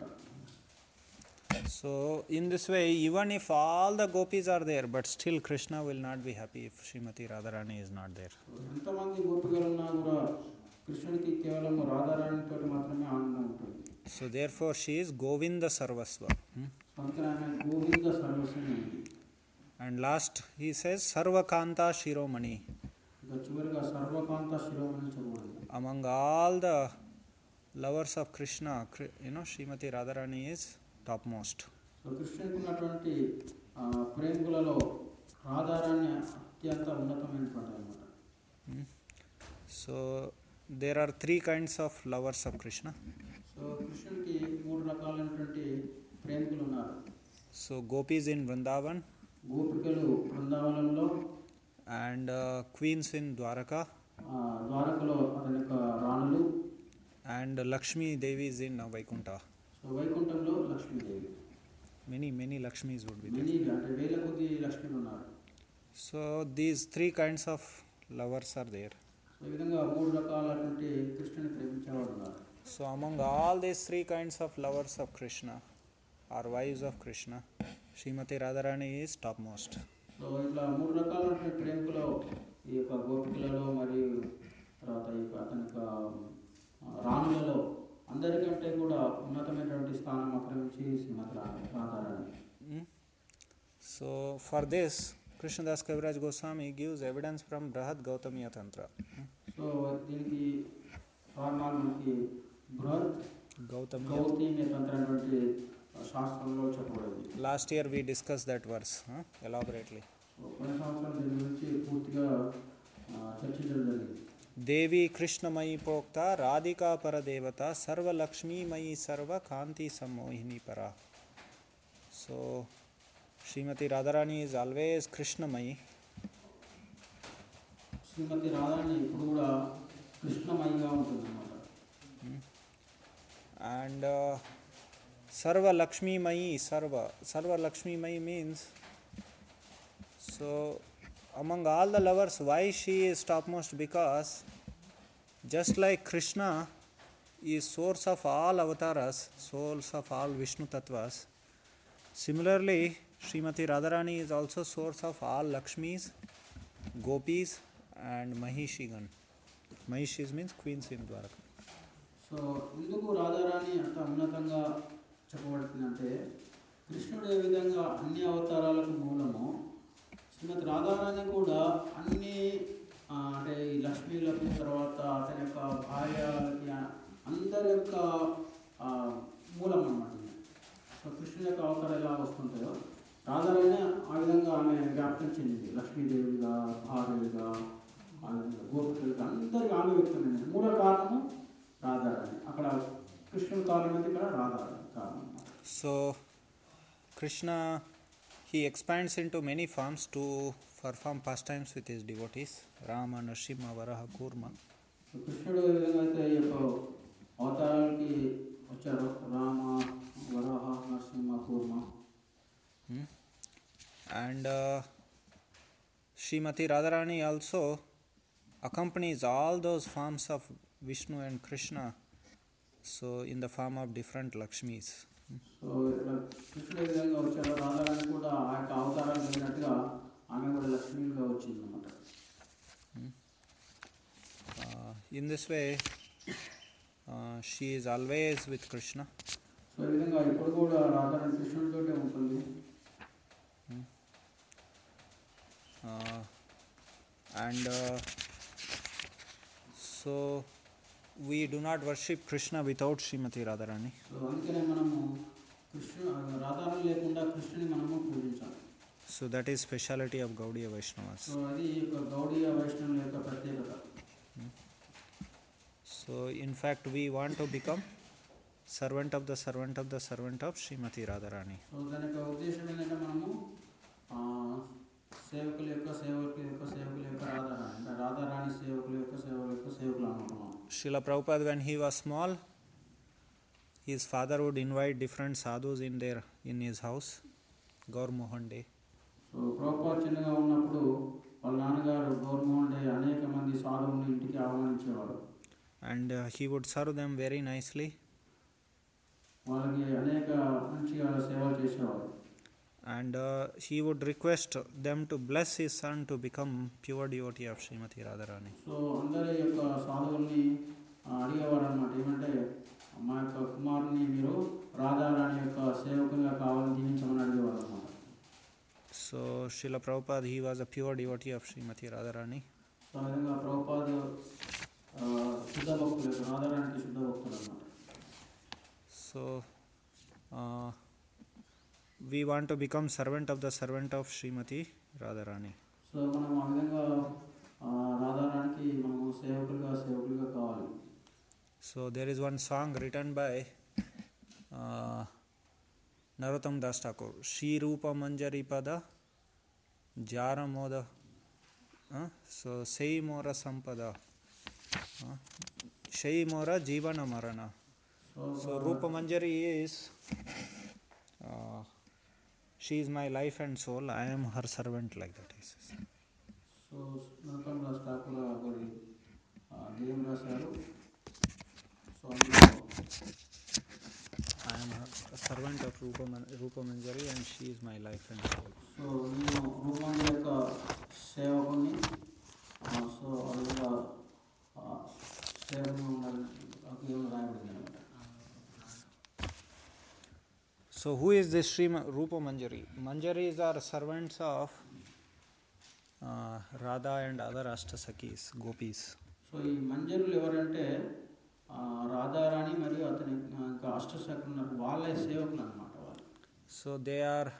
[SPEAKER 1] So in this way, even if all the gopis are there, but still Krishna will not be happy if Srimati Radharani is not there.
[SPEAKER 5] ఎంతమంది గోపికలు ఉన్నా కూడా కృష్ణుడికి కేవలం రాధారాణితో మాత్రమే ఆనందం ఉంటుంది.
[SPEAKER 1] So therefore she is Govinda Sarvasva. Hmm.
[SPEAKER 5] అందుకని ఆమె గోవింద సర్వస్వం ఉంది.
[SPEAKER 1] And last he says Sarvakanta Shiromani.
[SPEAKER 5] ఇక చివరిగా సర్వకాంత శిరోమణి చదవండి.
[SPEAKER 1] Among all the lovers of Krishna, Kri- you know, Srimati Radharani is topmost.
[SPEAKER 5] So కృష్ణుడికి ఉన్నటువంటి ఆ, ప్రేమికులలో రాధారాణి అత్యంత ఉన్నతమైనటువంటి అనమాట.
[SPEAKER 1] Hmm. So there are three kinds of lovers of Krishna.
[SPEAKER 5] So కృష్ణుడికి మూడు రకాలైనటువంటి ప్రేమికులు ఉన్నారు.
[SPEAKER 1] So gopis in Vrindavan
[SPEAKER 5] గోపికలు బృందావనంలో,
[SPEAKER 1] and uh, queens in Dwaraka,
[SPEAKER 5] ఆ, ద్వారకలో అతని యొక్క రాణులు,
[SPEAKER 1] and Lakshmi Devi is in uh, Vaikuntha.
[SPEAKER 5] So వైకుంఠంలో Lakshmidevi.
[SPEAKER 1] Many, many Lakshmis would be there.
[SPEAKER 5] Many అంటే వేల కొద్ది లక్ష్మీలు ఉన్నారు.
[SPEAKER 1] So these three kinds of lovers are there.
[SPEAKER 5] So ఈ విధంగా మూడు రకాలైనటువంటి కృష్ణుని ప్రేమించేవాడు ఉన్నారు.
[SPEAKER 1] So among all these three kinds of lovers of Krishna or wives of Krishna, Srimati Radharani is topmost.
[SPEAKER 5] So ఇట్లా మూడు రకాలైనటువంటి ప్రేమికులు ఈ యొక్క గోపికలలో మరియు తర్వాత ఈ యొక్క అతని యొక్క ఆ, రాణులలో అందరికంటే కూడా ఉన్నతమైనటువంటి స్థానం ఆక్రమించి శ్రీమతి రా- Radharani.
[SPEAKER 1] Hmm? So for this, Krishnadas Kaviraj Goswami gives evidence from Brahad Gautamiya Tantra.
[SPEAKER 5] So దీనికి కారణాలు మనకి బృహత్
[SPEAKER 1] Gautamiya.
[SPEAKER 5] గౌతమియ తంత్ర అనేటువంటి శాస్త్రంలో చెప్పబడింది.
[SPEAKER 1] Last year we discussed that verse huh? elaborately.
[SPEAKER 5] So కొన్ని సంవత్సరాలు దీని గురించి పూర్తిగా ఆ, చర్చించడం జరిగింది.
[SPEAKER 1] Devi Krishnamayi Prokta Radhika Paradevata Sarva Lakshmi Mayi Sarva Kanti Sammohini Para. So Srimati Radharani is always Krishnamayi.
[SPEAKER 5] శ్రీమతి రాధాని ఇప్పుడు కూడా కృష్ణమయిగా ఉంటుందన్నమాట.
[SPEAKER 1] And uh, Sarva Lakshmi Mayi Sarva. Sarva Lakshmi Mayi means, so among all the lovers, why she is topmost? Because just like Krishna is source of all avatars, souls of all Vishnu Tattvas, similarly Srimati Radharani is also source of all Lakshmis, Gopis and Mahishigan. Mahishis means queens in Dwaraka.
[SPEAKER 5] So ఎందుకు రాధారాణి అంత ఉన్నతంగా చెప్పబడుతుందంటే కృష్ణుడు ఏ విధంగా అన్ని అవతారాలకు మూలము, శ్రీమతి రాధారాణి కూడా అన్ని ఆ, అంటే ఈ లక్ష్మీలకు తర్వాత అతని యొక్క భార్యలకి అందరి యొక్క ఆ, మూలం అన్నమాట. సో కృష్ణుని యొక్క అవతారం ఎలా వస్తుంటాయో రాధారాణి ఆ విధంగా ఆమె వ్యాప్తం చెందింది. లక్ష్మీదేవిగా, భార్యలుగా, ఆ విధంగా గోపికలుగా అందరికి ఆమె వ్యక్తమైంది. మూల కారణము రాధారాణి. అక్కడ కృష్ణుని కారణం అయితే ఇక్కడ రాధారాణి కారణం.
[SPEAKER 1] So Krishna, he expands into many forms to perform pastimes with his devotees. Rama, Nrsimha, Varaha, Kurma.
[SPEAKER 5] So కృష్ణుడు ఏ విధంగా అయితే ఈ యొక్క అవతారాలకి వచ్చారో రామ, వరాహ, నరసింహ, కూర్మ.
[SPEAKER 1] Hmm? And uh, Srimati Radharani also accompanies all those forms of Vishnu and Krishna, so in the form of different Lakshmis.
[SPEAKER 5] So ఇక్కడ కృష్ణుడు ఏ విధంగా వచ్చారో రాధారాణి కూడా ఆ యొక్క అవతారాలు కలిగినట్టుగా ఆమె కూడా లక్ష్మీగా వచ్చింది అనమాట.
[SPEAKER 1] Uh, in this way, uh, she is always with Krishna.
[SPEAKER 5] So ఈ విధంగా ఇప్పుడు కూడా రాధారాణి కృష్ణుడితోటే ఉంటుంది.
[SPEAKER 1] Uh, and uh, so we do not worship Krishna without Srimati Radharani.
[SPEAKER 5] So అందుకనే మనము కృష్ణు రాధారాణి లేకుండా కృష్ణుని మనము పూజించాలి.
[SPEAKER 1] So that is speciality of Gaudiya Vaishnavas.
[SPEAKER 5] So అది ఈ యొక్క గౌడీయ వైష్ణవుల యొక్క ప్రత్యేకత.
[SPEAKER 1] So in fact we want to become servant of the servant of the servant of Srimati Radharani.
[SPEAKER 5] So దాని యొక్క ఉద్దేశం ఏంటంటే మనము ఆ, సేవకుల యొక్క సేవకుల యొక్క సేవకుల యొక్క రాధారాణి అంటే రాధారాణి సేవకుల యొక్క సేవకుల యొక్క సేవకులు అనుకున్నాం.
[SPEAKER 1] Srila Prabhupada, when he was small, his father would invite different sadhus in their in his house. Gaur Mohan Day.
[SPEAKER 5] So Prabhupada చిన్నగా ఉన్నప్పుడు వాళ్ళ నాన్నగారు గౌర్మోహన్ డే అనేక మంది సాధువులను ఇంటికి ఆహ్వానించేవారు.
[SPEAKER 1] And uh, he would serve them very nicely.
[SPEAKER 5] వాళ్ళకి అనేక మంచిగా సేవలు చేసేవారు.
[SPEAKER 1] And uh, he would request them to bless his son to become pure devotee of Srimati Radharani.
[SPEAKER 5] So అందరి యొక్క సాధువుల్ని ఆ, అడిగేవారు అనమాట. ఏమంటే మా యొక్క కుమారుని మీరు రాధారాణి యొక్క సేవకునిగా కావాలని దీవించమని అడిగేవారు అనమాట.
[SPEAKER 1] So Srila Prabhupada, he was a pure devotee of Srimati Radharani.
[SPEAKER 5] So ఆ విధంగా ప్రభుపాద ఆ, శుద్ధ భక్తులు రాధారాణికి శుద్ధ భక్తులు అనమాట.
[SPEAKER 1] So uh, we want to become servant of the servant of Srimati Radharani.
[SPEAKER 5] So మనం ఆ విధంగా ఆ, రాధారాణికి మనము సేవకులుగా సేవకులుగా కావాలి.
[SPEAKER 1] So there is one song written by uh, Narottam Das Thakur. Shri Rupa Manjari Pada Jara Moda. Uh, so Sei Mora Sampada. Uh, Sei Mora Jivana Marana. So Rupa Manjari is uh, she is my life and soul. I am her servant, like that he says.
[SPEAKER 5] So నరకం రాజ్ ఠాకూర్ గారి ఆ, గేయం రాశారు. So అందులో
[SPEAKER 1] I am a servant of Rupa, Man- Rupa Manjari and she is my life and soul.
[SPEAKER 5] So నేను రూపంగా యొక్క సేవకుని ఆ, సో ఆ విధంగా ఆ, సేవకుని ఉండాలని ఆ గేయం రాయబడింది అనమాట.
[SPEAKER 1] So who is this Sri Ma- Rupa Manjari? Manjaris are servants of uh, Radha and other Ashtasakis, gopis.
[SPEAKER 5] So ఈ మంజరులు ఎవరంటే ఆ, రాధారాణి మరియు అతని ఆ, ఇంకా అష్టసఖులు ఉన్నారు, వాళ్ళ సేవకులు అనమాట వాళ్ళు.
[SPEAKER 1] So they are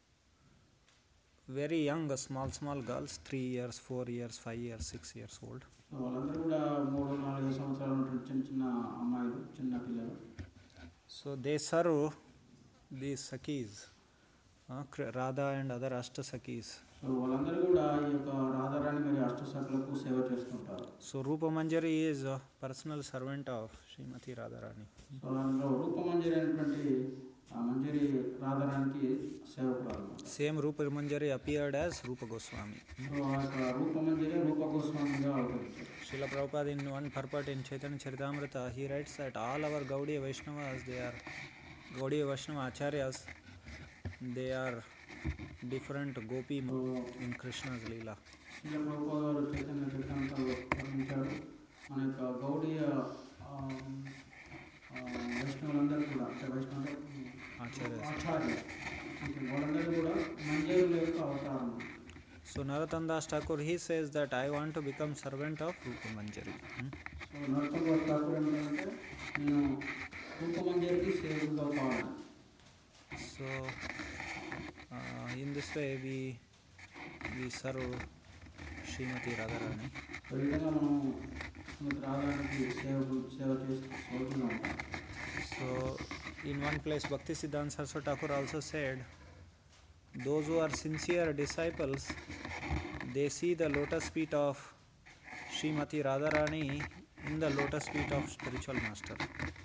[SPEAKER 1] very young, small small girls, three years, four years, five years, six years old.
[SPEAKER 5] So వాళ్ళందరూ కూడా మూడు నాలుగు సంవత్సరాలు ఉన్నటువంటి చిన్న చిన్న అమ్మాయిలు, చిన్న పిల్లలు.
[SPEAKER 1] So they serve these Sakis, uh, Kr- Radha and other Ashtasakis.
[SPEAKER 5] So వాళ్ళందరూ కూడా ఈ యొక్క రాధారాణి మరియు అష్టసఖులకు సేవ చేస్తుంటారు.
[SPEAKER 1] So Rupa Manjari is a personal servant of Srimati Radharani.
[SPEAKER 5] So అందులో రూపమంజరి అనేటువంటి ఆ మంజరి రాధారానికి సేవకురాలు అనమాట.
[SPEAKER 1] Same Rupa Manjari appeared as Rupa Goswami.
[SPEAKER 5] So ఆ యొక్క రూపమంజరి రూప గోస్వామిగా అవతరించారు.
[SPEAKER 1] Srila Prabhupada in one purport in Chaitanya Charitamrita, he writes that all our Gaudiya Vaishnavas, they are Gaudiya Vaishnava Acharyas, they are different gopi in Krishna's Leela.
[SPEAKER 5] Srila Prabhupada గారు చైతన్య చరితాంతాలు వర్ణించారు. మన యొక్క గౌడీయ ఆ, ఆ, వైష్ణవులందరూ కూడా, అంటే వైష్ణవ అంటే
[SPEAKER 1] Acharyas.
[SPEAKER 5] ఆచార్య, అంటే వాళ్ళందరూ కూడా మంజరుల యొక్క అవతారం.
[SPEAKER 1] So Narottam Das Thakur, he says that I want to become servant of Rupa Manjari. Hmm?
[SPEAKER 5] So Narasimha Das Thakur ఏమంటారంటే నేను రూపమంజరికి సేవకుగా కావాలి.
[SPEAKER 1] So uh, in this way we we serve Srimati Radharani.
[SPEAKER 5] So ఈ విధంగా మనం శ్రీమతి రాధానికి సేవ సేవ చేస్తూ సౌజన్యంగా ఉంటాం.
[SPEAKER 1] So in one place Bhakti Siddhanta Saraswati Thakur also said, those who are sincere disciples, they see the lotus feet of Srimati Radharani in the lotus feet of spiritual master.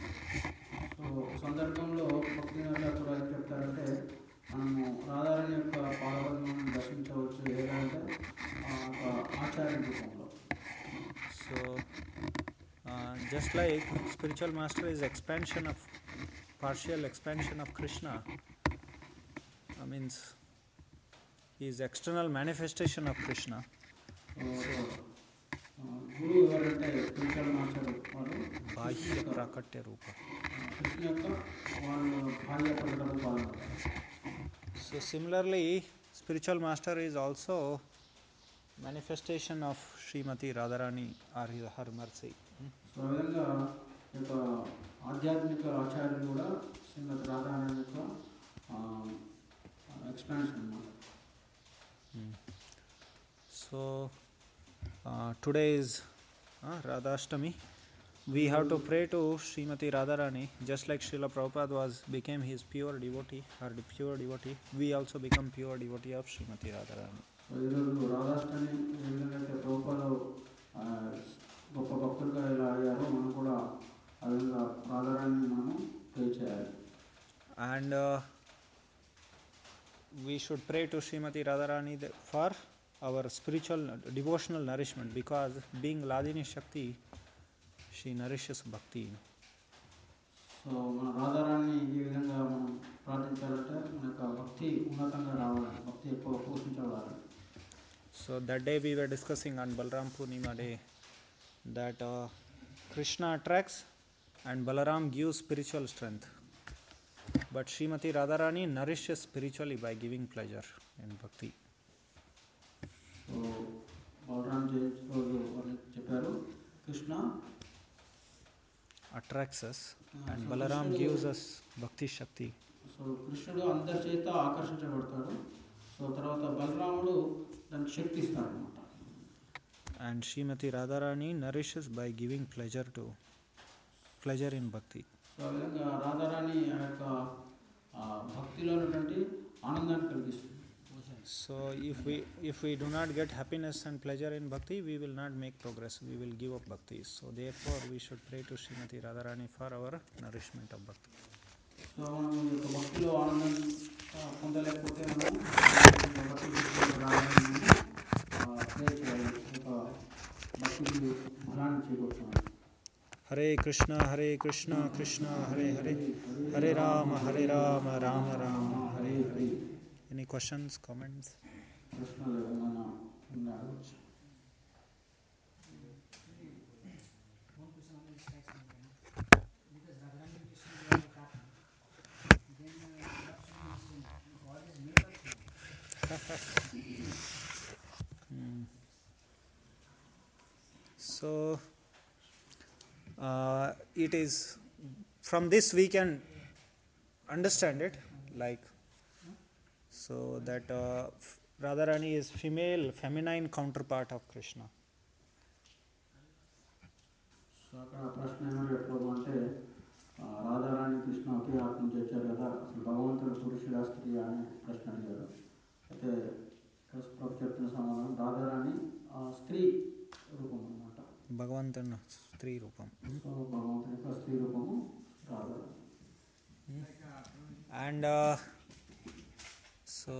[SPEAKER 5] So ఒక సందర్భంలో భక్తి ఠాకూర్ ఏం చెప్తారంటే మనము రాధారాణి యొక్క పాదపద్మను దర్శించవచ్చు ఏదంటే ఆ యొక్క ఆచార్య రూపంలో.
[SPEAKER 1] So uh, just like spiritual master is expansion of partial expansion of Krishna, I means he is external manifestation of Krishna.
[SPEAKER 5] So ఆ, గురువు ఎవరంటే స్పిరిచువల్ మాస్టర్ వారు
[SPEAKER 1] Bahya Prakatya Rupa.
[SPEAKER 5] కృష్ణ యొక్క వాళ్ళు బాహ్య ప్రకటన రూపాలు ఉంటారు.
[SPEAKER 1] So similarly, spiritual master is also manifestation of Srimati Radharani or her mercy.
[SPEAKER 5] So ఆ విధంగా ఈ యొక్క ఆధ్యాత్మిక ఆచార్యులు కూడా శ్రీమతి రాధారాణి యొక్క ఎక్స్పాన్షన్ అన్నమాట.
[SPEAKER 1] So uh, today is uh, Radhashtami. We have to pray to Srimati Radharani, just like Srila Prabhupada was became his pure devotee, her pure devotee. We also become pure devotee of Srimati Radharani.
[SPEAKER 5] So ఈరోజు రాధాష్టమి ఏ విధంగా అయితే ప్రభుపాలు ఆ, గొప్ప భక్తులుగా ఇలా అయ్యారో మనం కూడా ఆ విధంగా రాధారాణిని మనము ప్రే చేయాలి.
[SPEAKER 1] And uh, we should pray to Srimati Radharani th- for our spiritual devotional nourishment, because being Ladini Shakti, she nourishes bhakti.
[SPEAKER 5] So మన రాధారాణి ఈ విధంగా మనం ప్రార్థించాలంటే మన యొక్క భక్తి ఉన్నతంగా రావాలి, భక్తి ఎక్కువ పోషించబడాలి.
[SPEAKER 1] So that day we were discussing on Balaram Purnima day that uh, Krishna attracts and Balaram gives spiritual strength, but Srimati Radharani nourishes spiritually by giving pleasure and bhakti.
[SPEAKER 5] So Balaram Jayanti రోజు అని చెప్పారు, Krishna
[SPEAKER 1] Attracts us and
[SPEAKER 5] so
[SPEAKER 1] Balaram
[SPEAKER 5] Krishnudu-
[SPEAKER 1] gives us bhakti shakti.
[SPEAKER 5] So కృష్ణుడు అందరి చేత ఆకర్షించబడతాడు, so తర్వాత బలరాముడు దానికి శక్తి ఇస్తాడు అనమాట.
[SPEAKER 1] And Srimati Radharani nourishes by giving pleasure to pleasure in bhakti.
[SPEAKER 5] So ఆ విధంగా రాధారాణి ఆ యొక్క ఆ, భక్తిలో ఉన్నటువంటి ఆనందాన్ని కలిగిస్తుంది.
[SPEAKER 1] So if we if we do not get happiness and pleasure in bhakti, we will not make progress. We will give up bhakti. So therefore, we should pray to Srimati Radharani for our nourishment of bhakti.
[SPEAKER 5] So మనం ఈ యొక్క భక్తిలో ఆనందం ఆ, పొందలేకపోతే మనం ఈ యొక్క భక్తి చేసే రాధారాణి ప్రే చేయాలి, ఈ యొక్క భక్తికి బలాన్ని చేకూర్చాలి.
[SPEAKER 1] Hare Krishna, Hare Krishna, Krishna Hare Hare, Hare Rama, Hare Rama, Rama Rama, Hare Hare. Any questions, comments?
[SPEAKER 5] ప్రశ్నలు ఏమైనా ఉన్నాయా?
[SPEAKER 4] One question only strikes me, because Radharani and Krishna they are partner. Then uh, what should be his name? God is made of him.
[SPEAKER 1] Hmm. So uh, it is from this we can understand it, like so that uh, f- Radharani is female, feminine counterpart of Krishna.
[SPEAKER 5] So అక్కడ ప్రశ్న ఏమని ఎప్పుడు అంటే ఆ, రాధారాణి కృష్ణ ఒకే ఆత్మ నుంచి వచ్చారు కదా, అసలు భగవంతుడు పురుషుడా స్త్రీ అని ప్రశ్న అడిగారు. అయితే ఇక్కడ ప్రభు చెప్తున్న సమాధానం రాధారాణి ఆ, స్త్రీ రూపం అన్నమాట.
[SPEAKER 1] భగవంతుని స్త్రీ రూపం.
[SPEAKER 5] సో భగవంతుని యొక్క స్త్రీ రూపము Radharani.
[SPEAKER 1] And uh, so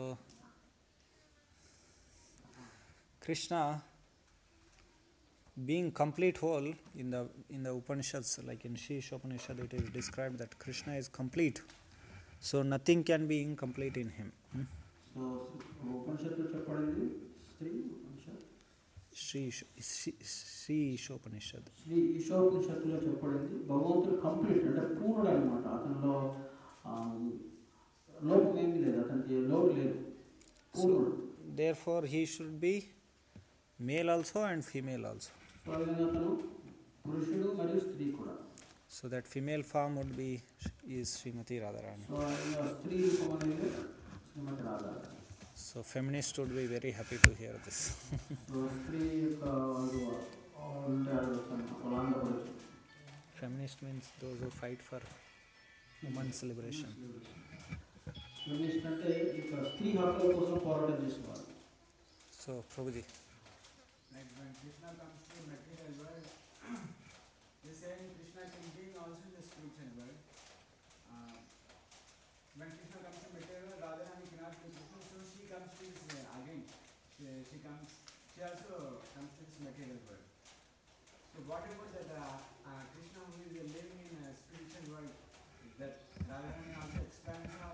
[SPEAKER 1] Krishna being complete whole in the in the Upanishads, like in Sheesh Upanishad it is described that Krishna is complete, so nothing can be incomplete in him. Hmm?
[SPEAKER 5] So ఉపనిషత్తులు చెప్పబడింది స్త్రీ ఉపనిషత్
[SPEAKER 1] Shri Shri Ishopanishad.
[SPEAKER 5] Shri ఈశోపనిషత్తులో చెప్పబడింది భగవంతుడు complete అంటే పూర్ణుడు అనమాట. అతనిలో ఆ, లోపం ఏమీ లేదు, అతనికి లోటు లేదు, పూర్ణుడు.
[SPEAKER 1] Therefore he should be male also and female also.
[SPEAKER 5] So ఆ విధంగా అతను పురుషుడు మరియు స్త్రీ కూడా.
[SPEAKER 1] So that female form would be is Srimati Radharani.
[SPEAKER 5] So ఆ విధంగా స్త్రీ రూపం అనేది Srimati Radharani.
[SPEAKER 1] So feminists would be very happy to hear this.
[SPEAKER 5] So స్త్రీ యొక్క వాళ్ళు ఉంటే వాళ్ళు ఆనందపడచ్చు.
[SPEAKER 1] Feminist means those who fight for women's liberation.
[SPEAKER 5] Feminist అంటే ఇక స్త్రీ హక్కుల కోసం పోరాటం చేసేవారు.
[SPEAKER 1] So Prabhuji.
[SPEAKER 4] Like when Krishna comes to material world, they say Krishna can be also in the spiritual world. Uh, when Krishna comes to material world, Radharani cannot be Krishna, so she comes to this uh, again. She, she comes, she also comes to this material world. So what about that uh, uh, Krishna who is uh, living in a spiritual world? That Radharani also expands out.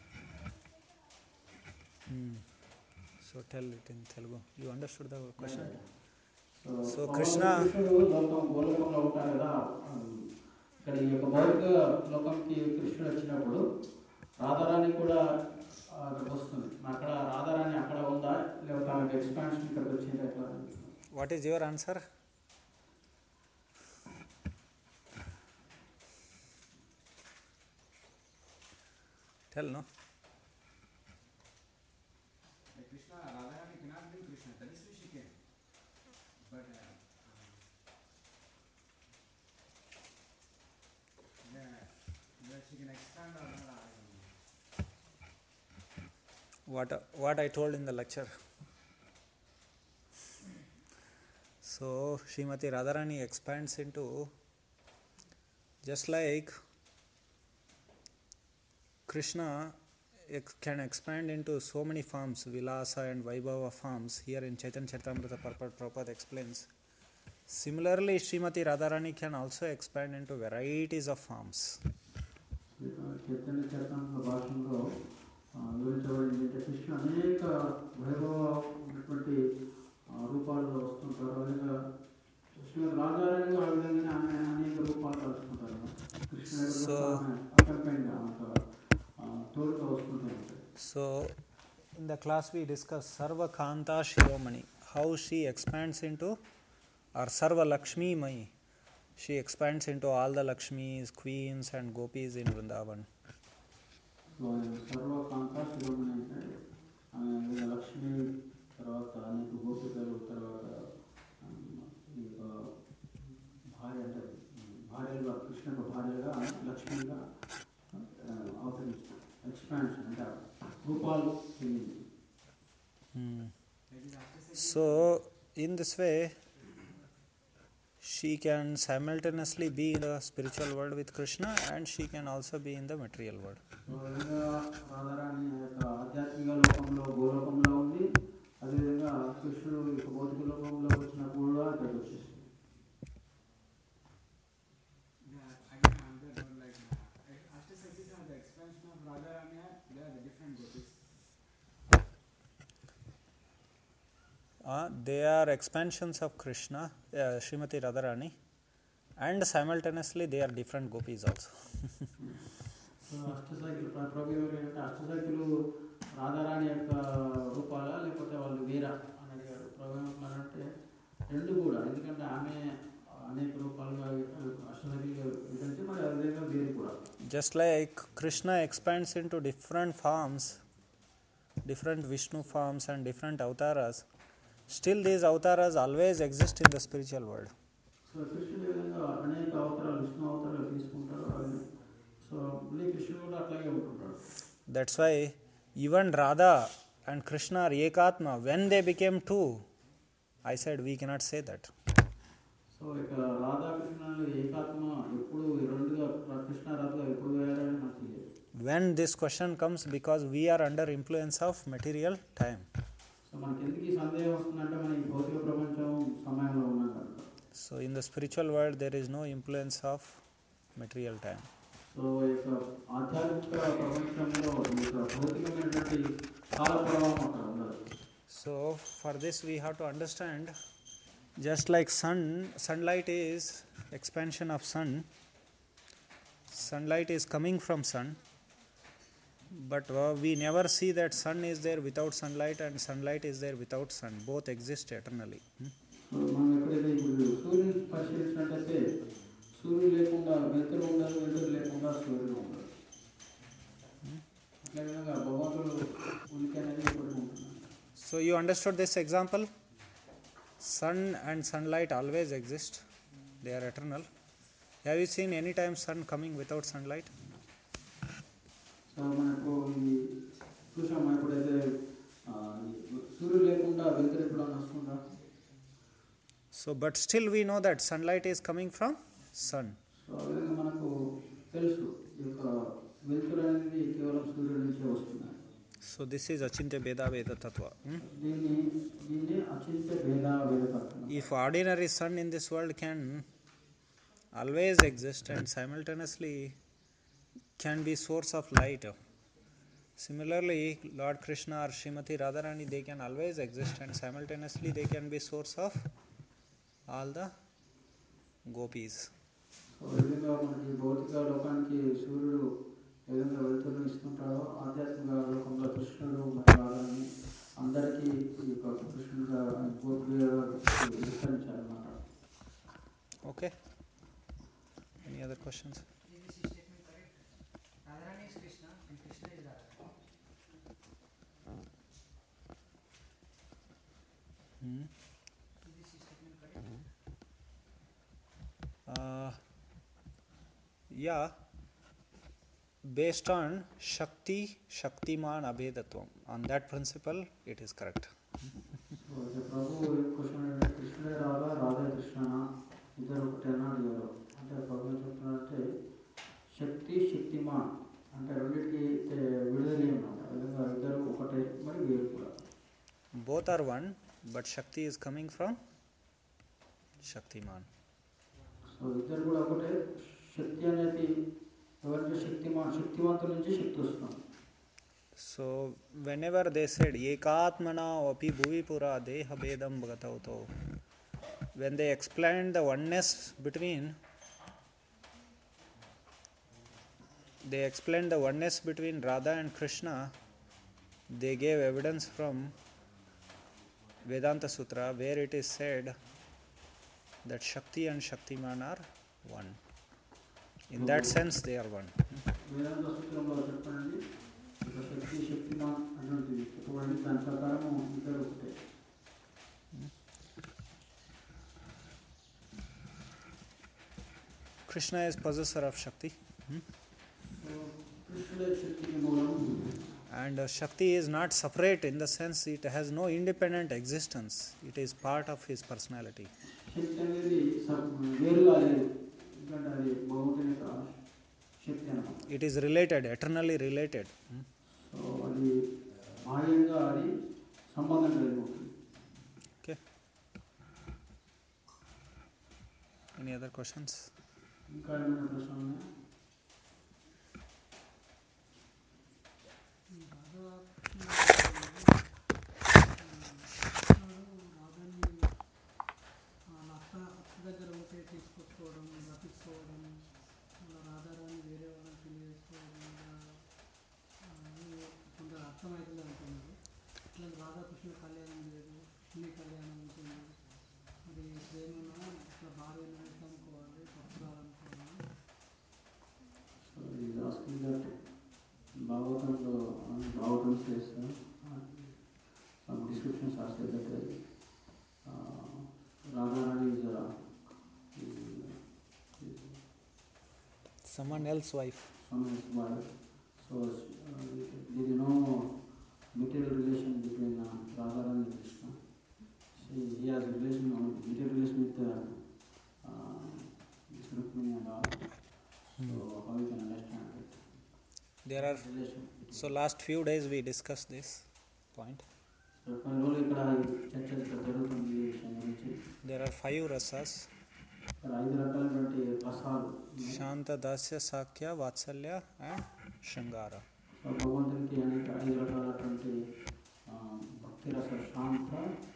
[SPEAKER 1] Hmm. So tell it in Telugu. You understood the question?
[SPEAKER 5] So
[SPEAKER 1] So
[SPEAKER 5] భగవంతుడు
[SPEAKER 1] Krishna-
[SPEAKER 5] కృష్ణుడు లోకం గోలోకంలో ఉంటారు కదా, ఇక్కడ ఈ యొక్క భౌతిక లోకంకి కృష్ణుడు వచ్చినప్పుడు రాధారాణి కూడా ఆ, అక్కడికి వస్తుంది. అక్కడ రాధారాణి అక్కడ ఉందా లేకపోతే ఆమెకు ఎక్స్పాన్షన్ ఇక్కడికి వచ్చింది ఎట్లా?
[SPEAKER 1] What is your answer? Tell no.
[SPEAKER 4] Like Krishna, Radharani cannot be Krishna, that is why she came. But uh, uh, whether she can expand or not, I don't know.
[SPEAKER 1] What what I told in the lecture. So Srimati Radharani expands into, just like Krishna ex- can expand into so many forms, Vilasa and Vaibhava forms. Here in Chaitanya Charitamrita Purport, Prabhupada explains. Similarly, Srimati Radharani can also expand into varieties of forms.
[SPEAKER 5] Chaitanya Charitamrita భాషలో ఆ, వివరించబడింది ఏంటంటే కృష్ణుడు అనేక వైభవ ఉన్నటువంటి ఆ, రూపాల్లో వస్తుంటారు. అలాగే శ్రీమతి రాధారాణి ఆ విధంగానే ఆమె అనేక రూపాలు కలుసుకుంటారు. కృష్ణుడు
[SPEAKER 1] So-
[SPEAKER 5] ఆమె అకంపెయిన్ ఆమెకు ఆ, తోడుగా వస్తుంటూ ఉంటాయి.
[SPEAKER 1] So, in the class we discussed Sarva Kanta Shiromani, how she expands into, or Sarva Lakshmi Mai, she expands into all the Lakshmis, queens and gopis in Vrindavan.
[SPEAKER 5] So సర్వకాంత శిరోమణి అంటే ఆమె వివిధ లక్ష్మి, తర్వాత అనేక గోపికలు, తర్వాత ఆ, ఈ యొక్క భార్య అంటే భార్యలుగా కృష్ణ యొక్క భార్యగా ఆమె లక్ష్మిగా అవతరించింది. ఎక్స్పాన్షన్ అంటే రూపాలు చెందింది.
[SPEAKER 1] Hmm.
[SPEAKER 4] That is after second.
[SPEAKER 1] So, in this way, she can simultaneously be in the spiritual world with Krishna and she can also be in the material world.
[SPEAKER 5] So విధంగా రాధారాణి యొక్క ఆధ్యాత్మిక లోకంలో గోలోకంలో ఉంది, అదేవిధంగా కృష్ణుడు యొక్క భౌతిక లోకంలో వచ్చినప్పుడు కూడా అక్కడికి వచ్చేసింది.
[SPEAKER 4] Yeah, again, another word like uh, after second, the expansion of Radharani, they are the different gopis.
[SPEAKER 1] Uh, they are expansions of Krishna, uh, Srimati Radharani, and simultaneously they are different gopis also.
[SPEAKER 5] So అష్టసైకిల్ ప్రభు ఎవరు అంటే అష్టసైకిలు రాధారాణి యొక్క రూపాలా లేకపోతే వాళ్ళు వీరా అని అడిగారు. ప్రభు ఏమంటున్నారంటే రెండు కూడా, ఎందుకంటే ఆమె అనేక రూపాలుగా అష్టసఖిగా విధంగా మరి అదేవిధంగా వేరు కూడా.
[SPEAKER 1] Just like Krishna expands into different forms, different Vishnu forms and different avatars, still these avatars always exist in the spiritual world.
[SPEAKER 5] So కృష్ణుడు విధంగా అనేక అవతారాలు విష్ణు అవతారాలు తీసుకుంటారు. అది సో మళ్ళీ కృష్ణుడు కూడా అట్లాగే ఉంటుంటాడు.
[SPEAKER 1] That's why even Radha and Krishna are Ekatma. When they became two, I said we cannot say that.
[SPEAKER 5] So ఇక రాధాకృష్ణులు ఏకాత్మ ఎప్పుడు రెండుగా కృష్ణ రాధగా ఎప్పుడు వేయాలని నాకు తెలియదు.
[SPEAKER 1] When this question comes, because we are under influence of material time.
[SPEAKER 5] So మనకి ఎందుకు ఈ సందేహం వస్తుందంటే మనం ఈ భౌతిక ప్రపంచం సమయంలో ఉన్నాం కనుక.
[SPEAKER 1] So in the spiritual world there is no influence of material time.
[SPEAKER 5] So ఈ యొక్క ఆధ్యాత్మిక ప్రపంచంలో ఈ యొక్క భౌతికమైనటువంటి కాల ప్రభావం అక్కడ ఉండదు.
[SPEAKER 1] So for this we have to understand, just like sun, sunlight is expansion of sun, sunlight is coming from sun, but uh, we never see that sun is there without sunlight and sunlight is there without sun. Both exist eternally. Hmm?
[SPEAKER 5] So మనం ఎప్పుడైతే ఇప్పుడు సూర్యుని పరిశీలించినట్టయితే సూర్యుడు లేకుండా వెలుతురు ఉండదు, వెలుతురు లేకుండా సూర్యుడు ఉండదు. అట్లా విధంగా భగవంతుడు ఉనికి అనేది ఎప్పటికీ ఉంటుంది.
[SPEAKER 1] So you understood this example? Sun and sunlight always exist. They are eternal. Have you seen any time sun coming without sunlight?
[SPEAKER 5] So మనకు ఈ చూసాము ఎప్పుడైతే సూర్యుడు లేకుండా వెలుతురు ఎప్పుడన్నా వస్తుందా?
[SPEAKER 1] So but still we know that sunlight is coming from sun.
[SPEAKER 5] So ఆ విధంగా మనకు తెలుసు ఈ యొక్క వెలుతురు అనేది కేవలం సూర్యుడి నుంచే వస్తుంది.
[SPEAKER 1] So this is Achintya Bheda Veda Tattva. Hmm?
[SPEAKER 5] దీన్ని దీన్ని అచింత్య భేద వేద తత్వం.
[SPEAKER 1] If ordinary sun in this world can always exist and simultaneously can be source of light, similarly Lord Krishna or Srimati Radharani, they can always exist and simultaneously they can be source of all the gopis.
[SPEAKER 5] So ఈ విధంగా మనకి భౌతిక లోకానికి సూర్యుడు ఏ విధంగా వెలుతురుని ఇస్తుంటాడో ఆధ్యాత్మిక లోకంలో కృష్ణుడు మరియు రాధాని అందరికీ ఈ యొక్క కృష్ణుడుగా గోపిగా విస్తరించారన్నమాట.
[SPEAKER 1] Okay. Any other questions?
[SPEAKER 6] Is this statement correct? Radharani is Krishna and Krishna is Radha.
[SPEAKER 1] Hmm.
[SPEAKER 6] Is this statement correct?
[SPEAKER 1] Uh, yeah. Based on Shakti, Shaktiman Abhedatvam. On that principle, it is correct.
[SPEAKER 5] So ప్రభు question ఏంటంటే కృష్ణుడే రాధా రాధే కృష్ణనా ఇద్దరు ఒకటేనా అడిగారు. అంటే ప్రభు ఏం చెప్తున్నారంటే శక్తి శక్తిమాన్ అంటే రెండింటికి విడుదల అన్నమాట. ఆ విధంగా ఇద్దరు ఒకటే మరి వేరు కూడా.
[SPEAKER 1] Both are one, but Shakti is coming from Shaktiman.
[SPEAKER 5] So ఇద్దరు కూడా ఒకటే. శక్తి అనేది ఎవరంటే శక్తిమాన్, శక్తివంతుల నుంచి శక్తి వస్తుంది.
[SPEAKER 1] So whenever they said Ekatmana api bhuvi pura deha bedam bhagatauto, when they explained the oneness between they explained the oneness between Radha and Krishna, they gave evidence from Vedanta Sutra where it is said that Shakti and Shaktiman are one. In that sense they are one.
[SPEAKER 5] వేదాంత సూత్రంలో చెప్పండి ఇక శక్తి శక్తిమాన్ అనేది చెప్పబడి దాని ప్రకారం ఇద్దరు ఒకటే.
[SPEAKER 1] Krishna is possessor of Shakti. Hmm?
[SPEAKER 5] So కృష్ణుడే శక్తికి మూలం.
[SPEAKER 1] And uh, Shakti is not separate in the sense it has no independent existence. It is part of his personality.
[SPEAKER 5] శక్తి అనేది వేరుగా లేదు, ఎందుకంటే అది భగవంతుని యొక్క శక్తి అన్నమాట.
[SPEAKER 1] It is related, eternally related. Hmm?
[SPEAKER 5] So అది మాయంగా అది సంబంధం కలిగి ఉంటుంది.
[SPEAKER 1] Okay. Any other questions?
[SPEAKER 5] ఇంకా ఏమైనా ప్రశ్నలు ఉన్నాయా?
[SPEAKER 7] అత్త అత్త దగ్గర ఉంటే తీసుకొచ్చుకోవడం, రప్పించుకోవడం, మళ్ళీ రాధారాన్ని వేరే వాళ్ళని పెళ్లి చేసుకోవడం, కొంత అర్థమవుతుంది అంటున్నారు. ఇట్లా రాధాకృష్ణ కళ్యాణం లేదు, కృష్ణుని కళ్యాణం ఉంటుంది. అది ప్రేమను ఇట్లా భార్యను ఎట్లా అనుకోవాలి, తప్పు కాదనుకోవాలి.
[SPEAKER 5] So he is asking that Bhagavatamలో uh, Bhagavatam says uh, some descriptions are said that uh, Radharani is, uh, is, is
[SPEAKER 1] Someone else's wife.
[SPEAKER 5] someone's wife. So uh, there is no material relation between uh, Radharani and Krishna. She, he has relation, material relation with uh, uh, this Rukmini and all. So how you can understand it?
[SPEAKER 1] There are
[SPEAKER 5] Relation.
[SPEAKER 1] so last few days we discussed this point.
[SPEAKER 5] So కొన్ని రోజులు ఇక్కడ ఈ చర్చ ఇక్కడ జరుగుతుంది ఈ విషయం గురించి.
[SPEAKER 1] There are five rasas:
[SPEAKER 5] ఇక్కడ ఐదు రకాలైనటువంటి రసాలు ఉన్నాయి.
[SPEAKER 1] Shanta, Dasya, Sakya, Vatsalya and Shringara.
[SPEAKER 5] So భగవంతునికి అనేక ఐదు రకాలైనటువంటి ఆ, భక్తి రసాలు శాంత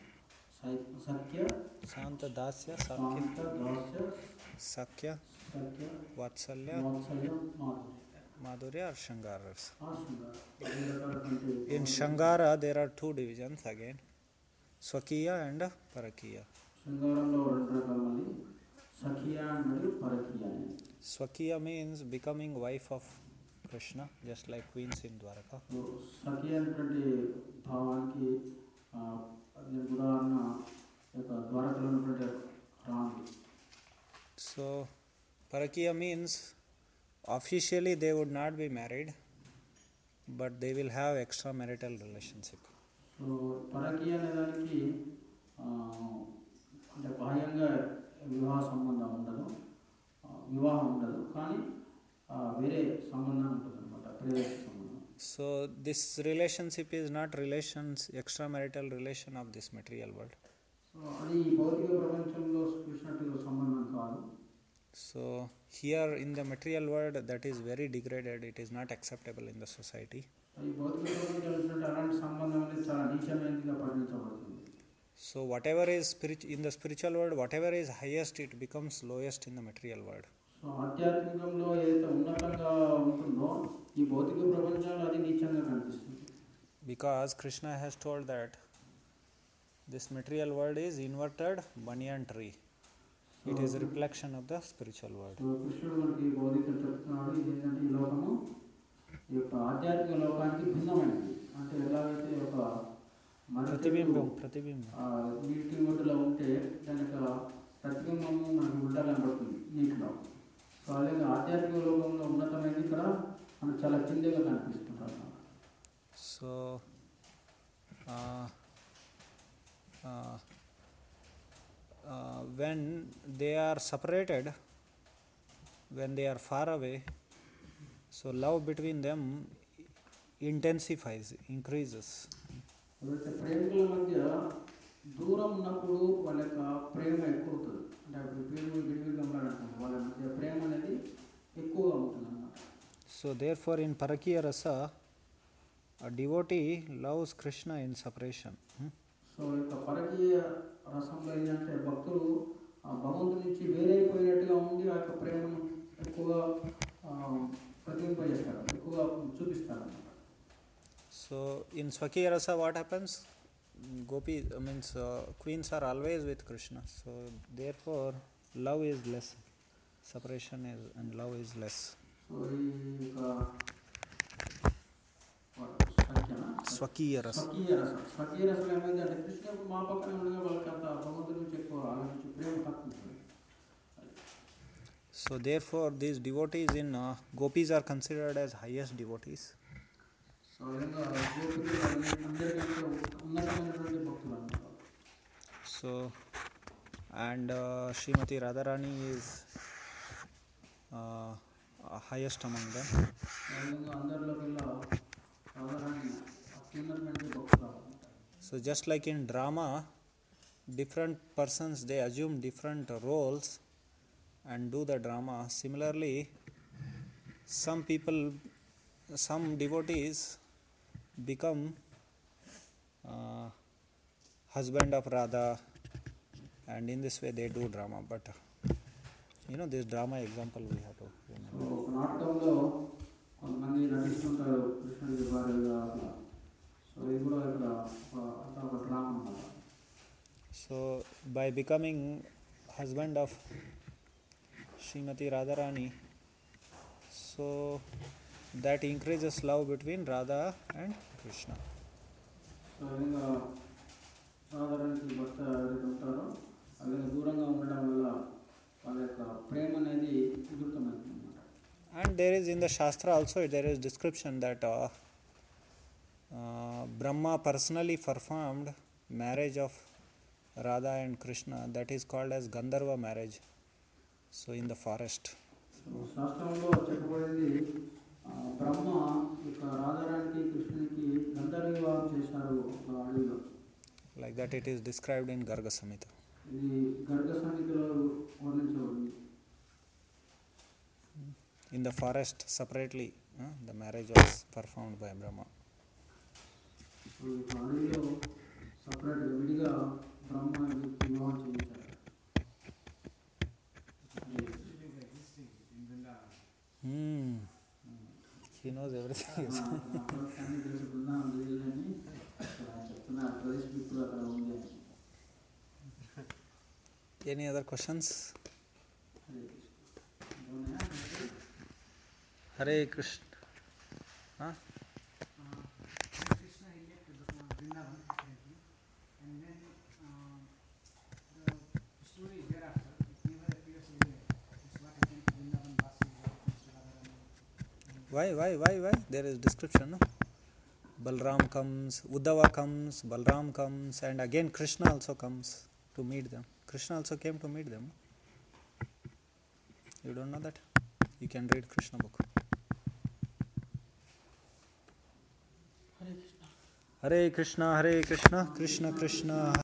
[SPEAKER 5] సై- సత్య
[SPEAKER 1] Shanta, Dasya, Sakya,
[SPEAKER 5] శాంత దాస్య
[SPEAKER 1] Sakya,
[SPEAKER 5] సత్య
[SPEAKER 1] Vatsalya,
[SPEAKER 5] వాత్సల్యం మాధుర్యం
[SPEAKER 1] Madhurya or Shringara rasa.
[SPEAKER 5] ఆ శృంగారం ఐదు రకాలైనటువంటి
[SPEAKER 1] In Shringara there are two divisions again: Swakiya and Parakiya.
[SPEAKER 5] శృంగారంలో రెండు రకాలు మళ్ళీ సఖియా మరియు పరకియా అని.
[SPEAKER 1] Swakiya means becoming wife of Krishna, just like queens in Dwaraka.
[SPEAKER 5] So సఖి అనేటువంటి భావానికి ఆ, దీనికి ఉదాహరణ ఈ యొక్క ద్వారకలో ఉన్నటువంటి రాణి.
[SPEAKER 1] So Parakiya means officially they would not be married, but they will have extramarital relationship.
[SPEAKER 5] So పరకీయ అనే దానికి ఆ, అంటే బాహ్యంగా వివాహ సంబంధం ఉండదు, ఆ, వివాహం ఉండదు, కానీ ఆ, వేరే సంబంధం ఉంటుంది అనమాట, ప్రేయస్ సంబంధం.
[SPEAKER 1] So this relationship is not relations extramarital relation of this material world.
[SPEAKER 5] So అది ఈ భౌతిక ప్రపంచంలో చూసినట్టు సంబంధం కాదు.
[SPEAKER 1] So here in the material world that is very degraded, it is not acceptable in the society.
[SPEAKER 5] So ఈ భౌతిక ప్రపంచంలో చూసినట్టు అలాంటి సంబంధం అనేది చాలా నీచమైనదిగా పరిగణించబడుతుంది.
[SPEAKER 1] So whatever is spirit in the spiritual world, whatever is highest, it becomes lowest in the material world.
[SPEAKER 5] So ఆధ్యాత్మికంలో ఏదైతే ఉన్నతంగా ఉంటుందో ఈ భౌతిక ప్రపంచంలో అది నీచంగా కనిపిస్తుంది.
[SPEAKER 1] Because Krishna has told that this material world is inverted banyan tree. It is a reflection of the spiritual world.
[SPEAKER 5] So కృష్ణుడు మనకి భౌతికలు చెప్తున్నాడు, ఇది ఏంటంటే ఈ లోకము ఈ యొక్క ఆధ్యాత్మిక లోకానికి భిన్నమైనది. అంటే ఎలాగైతే ఒక మర్రి చెట్టు,
[SPEAKER 1] ప్రతిబింబం ప్రతిబింబం
[SPEAKER 5] ఆ, నీటి ఒడ్డులో ఉంటే దాని యొక్క ప్రతిబింబము మనకి ఉల్టా కనబడుతుంది నీటిలో. సో అలాగే ఆధ్యాత్మిక లోకంలో ఉన్నతమైనది ఇక్కడ మనకు చాలా కిందగా కనిపిస్తుంటారు.
[SPEAKER 1] So uh, uh, uh, when they are separated, when they are far away, so love between them intensifies, increases.
[SPEAKER 5] ఎవరైతే ప్రేమికుల మధ్య దూరం ఉన్నప్పుడు వాళ్ళ యొక్క ప్రేమ ఎక్కువ అవుతుంది. అంటే అప్పుడు ప్రేమికులు విడివిడిగా ఉన్నారనుకోండి, వాళ్ళ మధ్య ప్రేమ అనేది ఎక్కువగా ఉంటుంది అన్నమాట.
[SPEAKER 1] So therefore in Parakiya Rasa, a devotee loves Krishna in separation. Hmm?
[SPEAKER 5] So ఈ యొక్క పరకీయ రసంలో ఏంటంటే భక్తులు ఆ భగవంతుడి నుంచి వేరైపోయినట్టుగా ఉండి ఆ యొక్క ప్రేమను ఎక్కువగా ఆ, ప్రతిబింబజేస్తారు, ఎక్కువగా చూపిస్తారు అన్నమాట.
[SPEAKER 1] So in Swakiya Rasa what happens? Gopi uh, means uh, queens are always with Krishna. So therefore love is less. Separation is and love is less.
[SPEAKER 5] So ఈ యొక్క సత్యనా?
[SPEAKER 1] Swakiya Rasa.
[SPEAKER 5] స్వకీయ రసం స్వకీయ రసం ఏమైంది అంటే కృష్ణ ఎప్పుడు మా పక్కనే ఉండగా వాళ్ళకి అంత భగవంతుడి నుంచి ఎక్కువ వాళ్ళ నుంచి ప్రేమ తక్కువ ఉంటుంది.
[SPEAKER 1] So therefore these devotees in uh, gopis are considered as highest devotees.
[SPEAKER 5] So ఆ విధంగా గోపికలు అన్ని- అందరికంటే ఉన్నతమైనటువంటి భక్తులు అన్నమాట.
[SPEAKER 1] So and uh, Srimati Radharani is uh, uh, highest among them.
[SPEAKER 5] ఆ విధంగా అందరిలో కల్లా రాధారాణి అత్యున్నతమైనటువంటి భక్తులు అన్నమాట.
[SPEAKER 1] So just like in drama, different persons they assume different roles and do the drama. Similarly, some people, some devotees become uh, husband of Radha, and in this way they do drama. But you know, this drama example we have to
[SPEAKER 5] so
[SPEAKER 1] remember.
[SPEAKER 5] ఒక నాటకంలో కొంతమంది నటిస్తుంటారు కృష్ణుడికి భార్యగా అట్లా. So ఇది కూడా ఇక్కడ ఒక అంతా ఒక డ్రామా అన్నమాట.
[SPEAKER 1] So by becoming husband of Srimati Radharani. So that increases love between Radha and Krishna.
[SPEAKER 5] So ఆ విధంగా రాధారానికి భర్త ఎవరైతే ఉంటారో ఆ విధంగా దూరంగా ఉండడం వల్ల వాళ్ళ యొక్క ప్రేమ అనేది ఉధృతమవుతుంది అన్నమాట.
[SPEAKER 1] And there is in the Shastra also there is description that uh, uh, Brahma personally performed marriage of Radha and Krishna, that is called as Gandharva marriage. So in the forest.
[SPEAKER 5] So శాస్త్రంలో చెప్పబడింది ఆ, బ్రహ్మ యొక్క రాధారానికి కృష్ణునికి గంధర్వ వివాహం చేశారు ఒక అడవిలో.
[SPEAKER 1] Like that it is described in Garga Samhita.
[SPEAKER 5] ఇది గర్గ సమితిలో వర్ణించబడింది.
[SPEAKER 1] In the forest separately, uh, the marriage was performed by Brahma.
[SPEAKER 5] So ఈ యొక్క అడవిలో సపరేట్గా విడిగా బ్రహ్మ వీరికి వివాహం చేయించారు.
[SPEAKER 4] It is existing in Vrindavan.
[SPEAKER 1] Hmm. He knows everything.
[SPEAKER 5] అన్ని తెలుసు బృందావనం తెలియదని చెప్తున్నారు. ప్రదేశ్ ఇప్పుడు అక్కడ ఉంది అని.
[SPEAKER 1] Any other questions? Hare Krishna. Huh?
[SPEAKER 6] Uh, when Krishna he left uh, Vrindavan apparently, and then uh, the story thereafter it never appears anywhere. It's what happened to Vrindavan Vasi, what happens to Radharani.
[SPEAKER 1] Why, why, why, why? There is description, no? Balram comes, Uddhava comes, Balram comes, and again Krishna also comes to meet them. Krishna also came to meet them. You don't know that? You can read Krishna book. Hare Krishna, Hare Krishna, Krishna Krishna.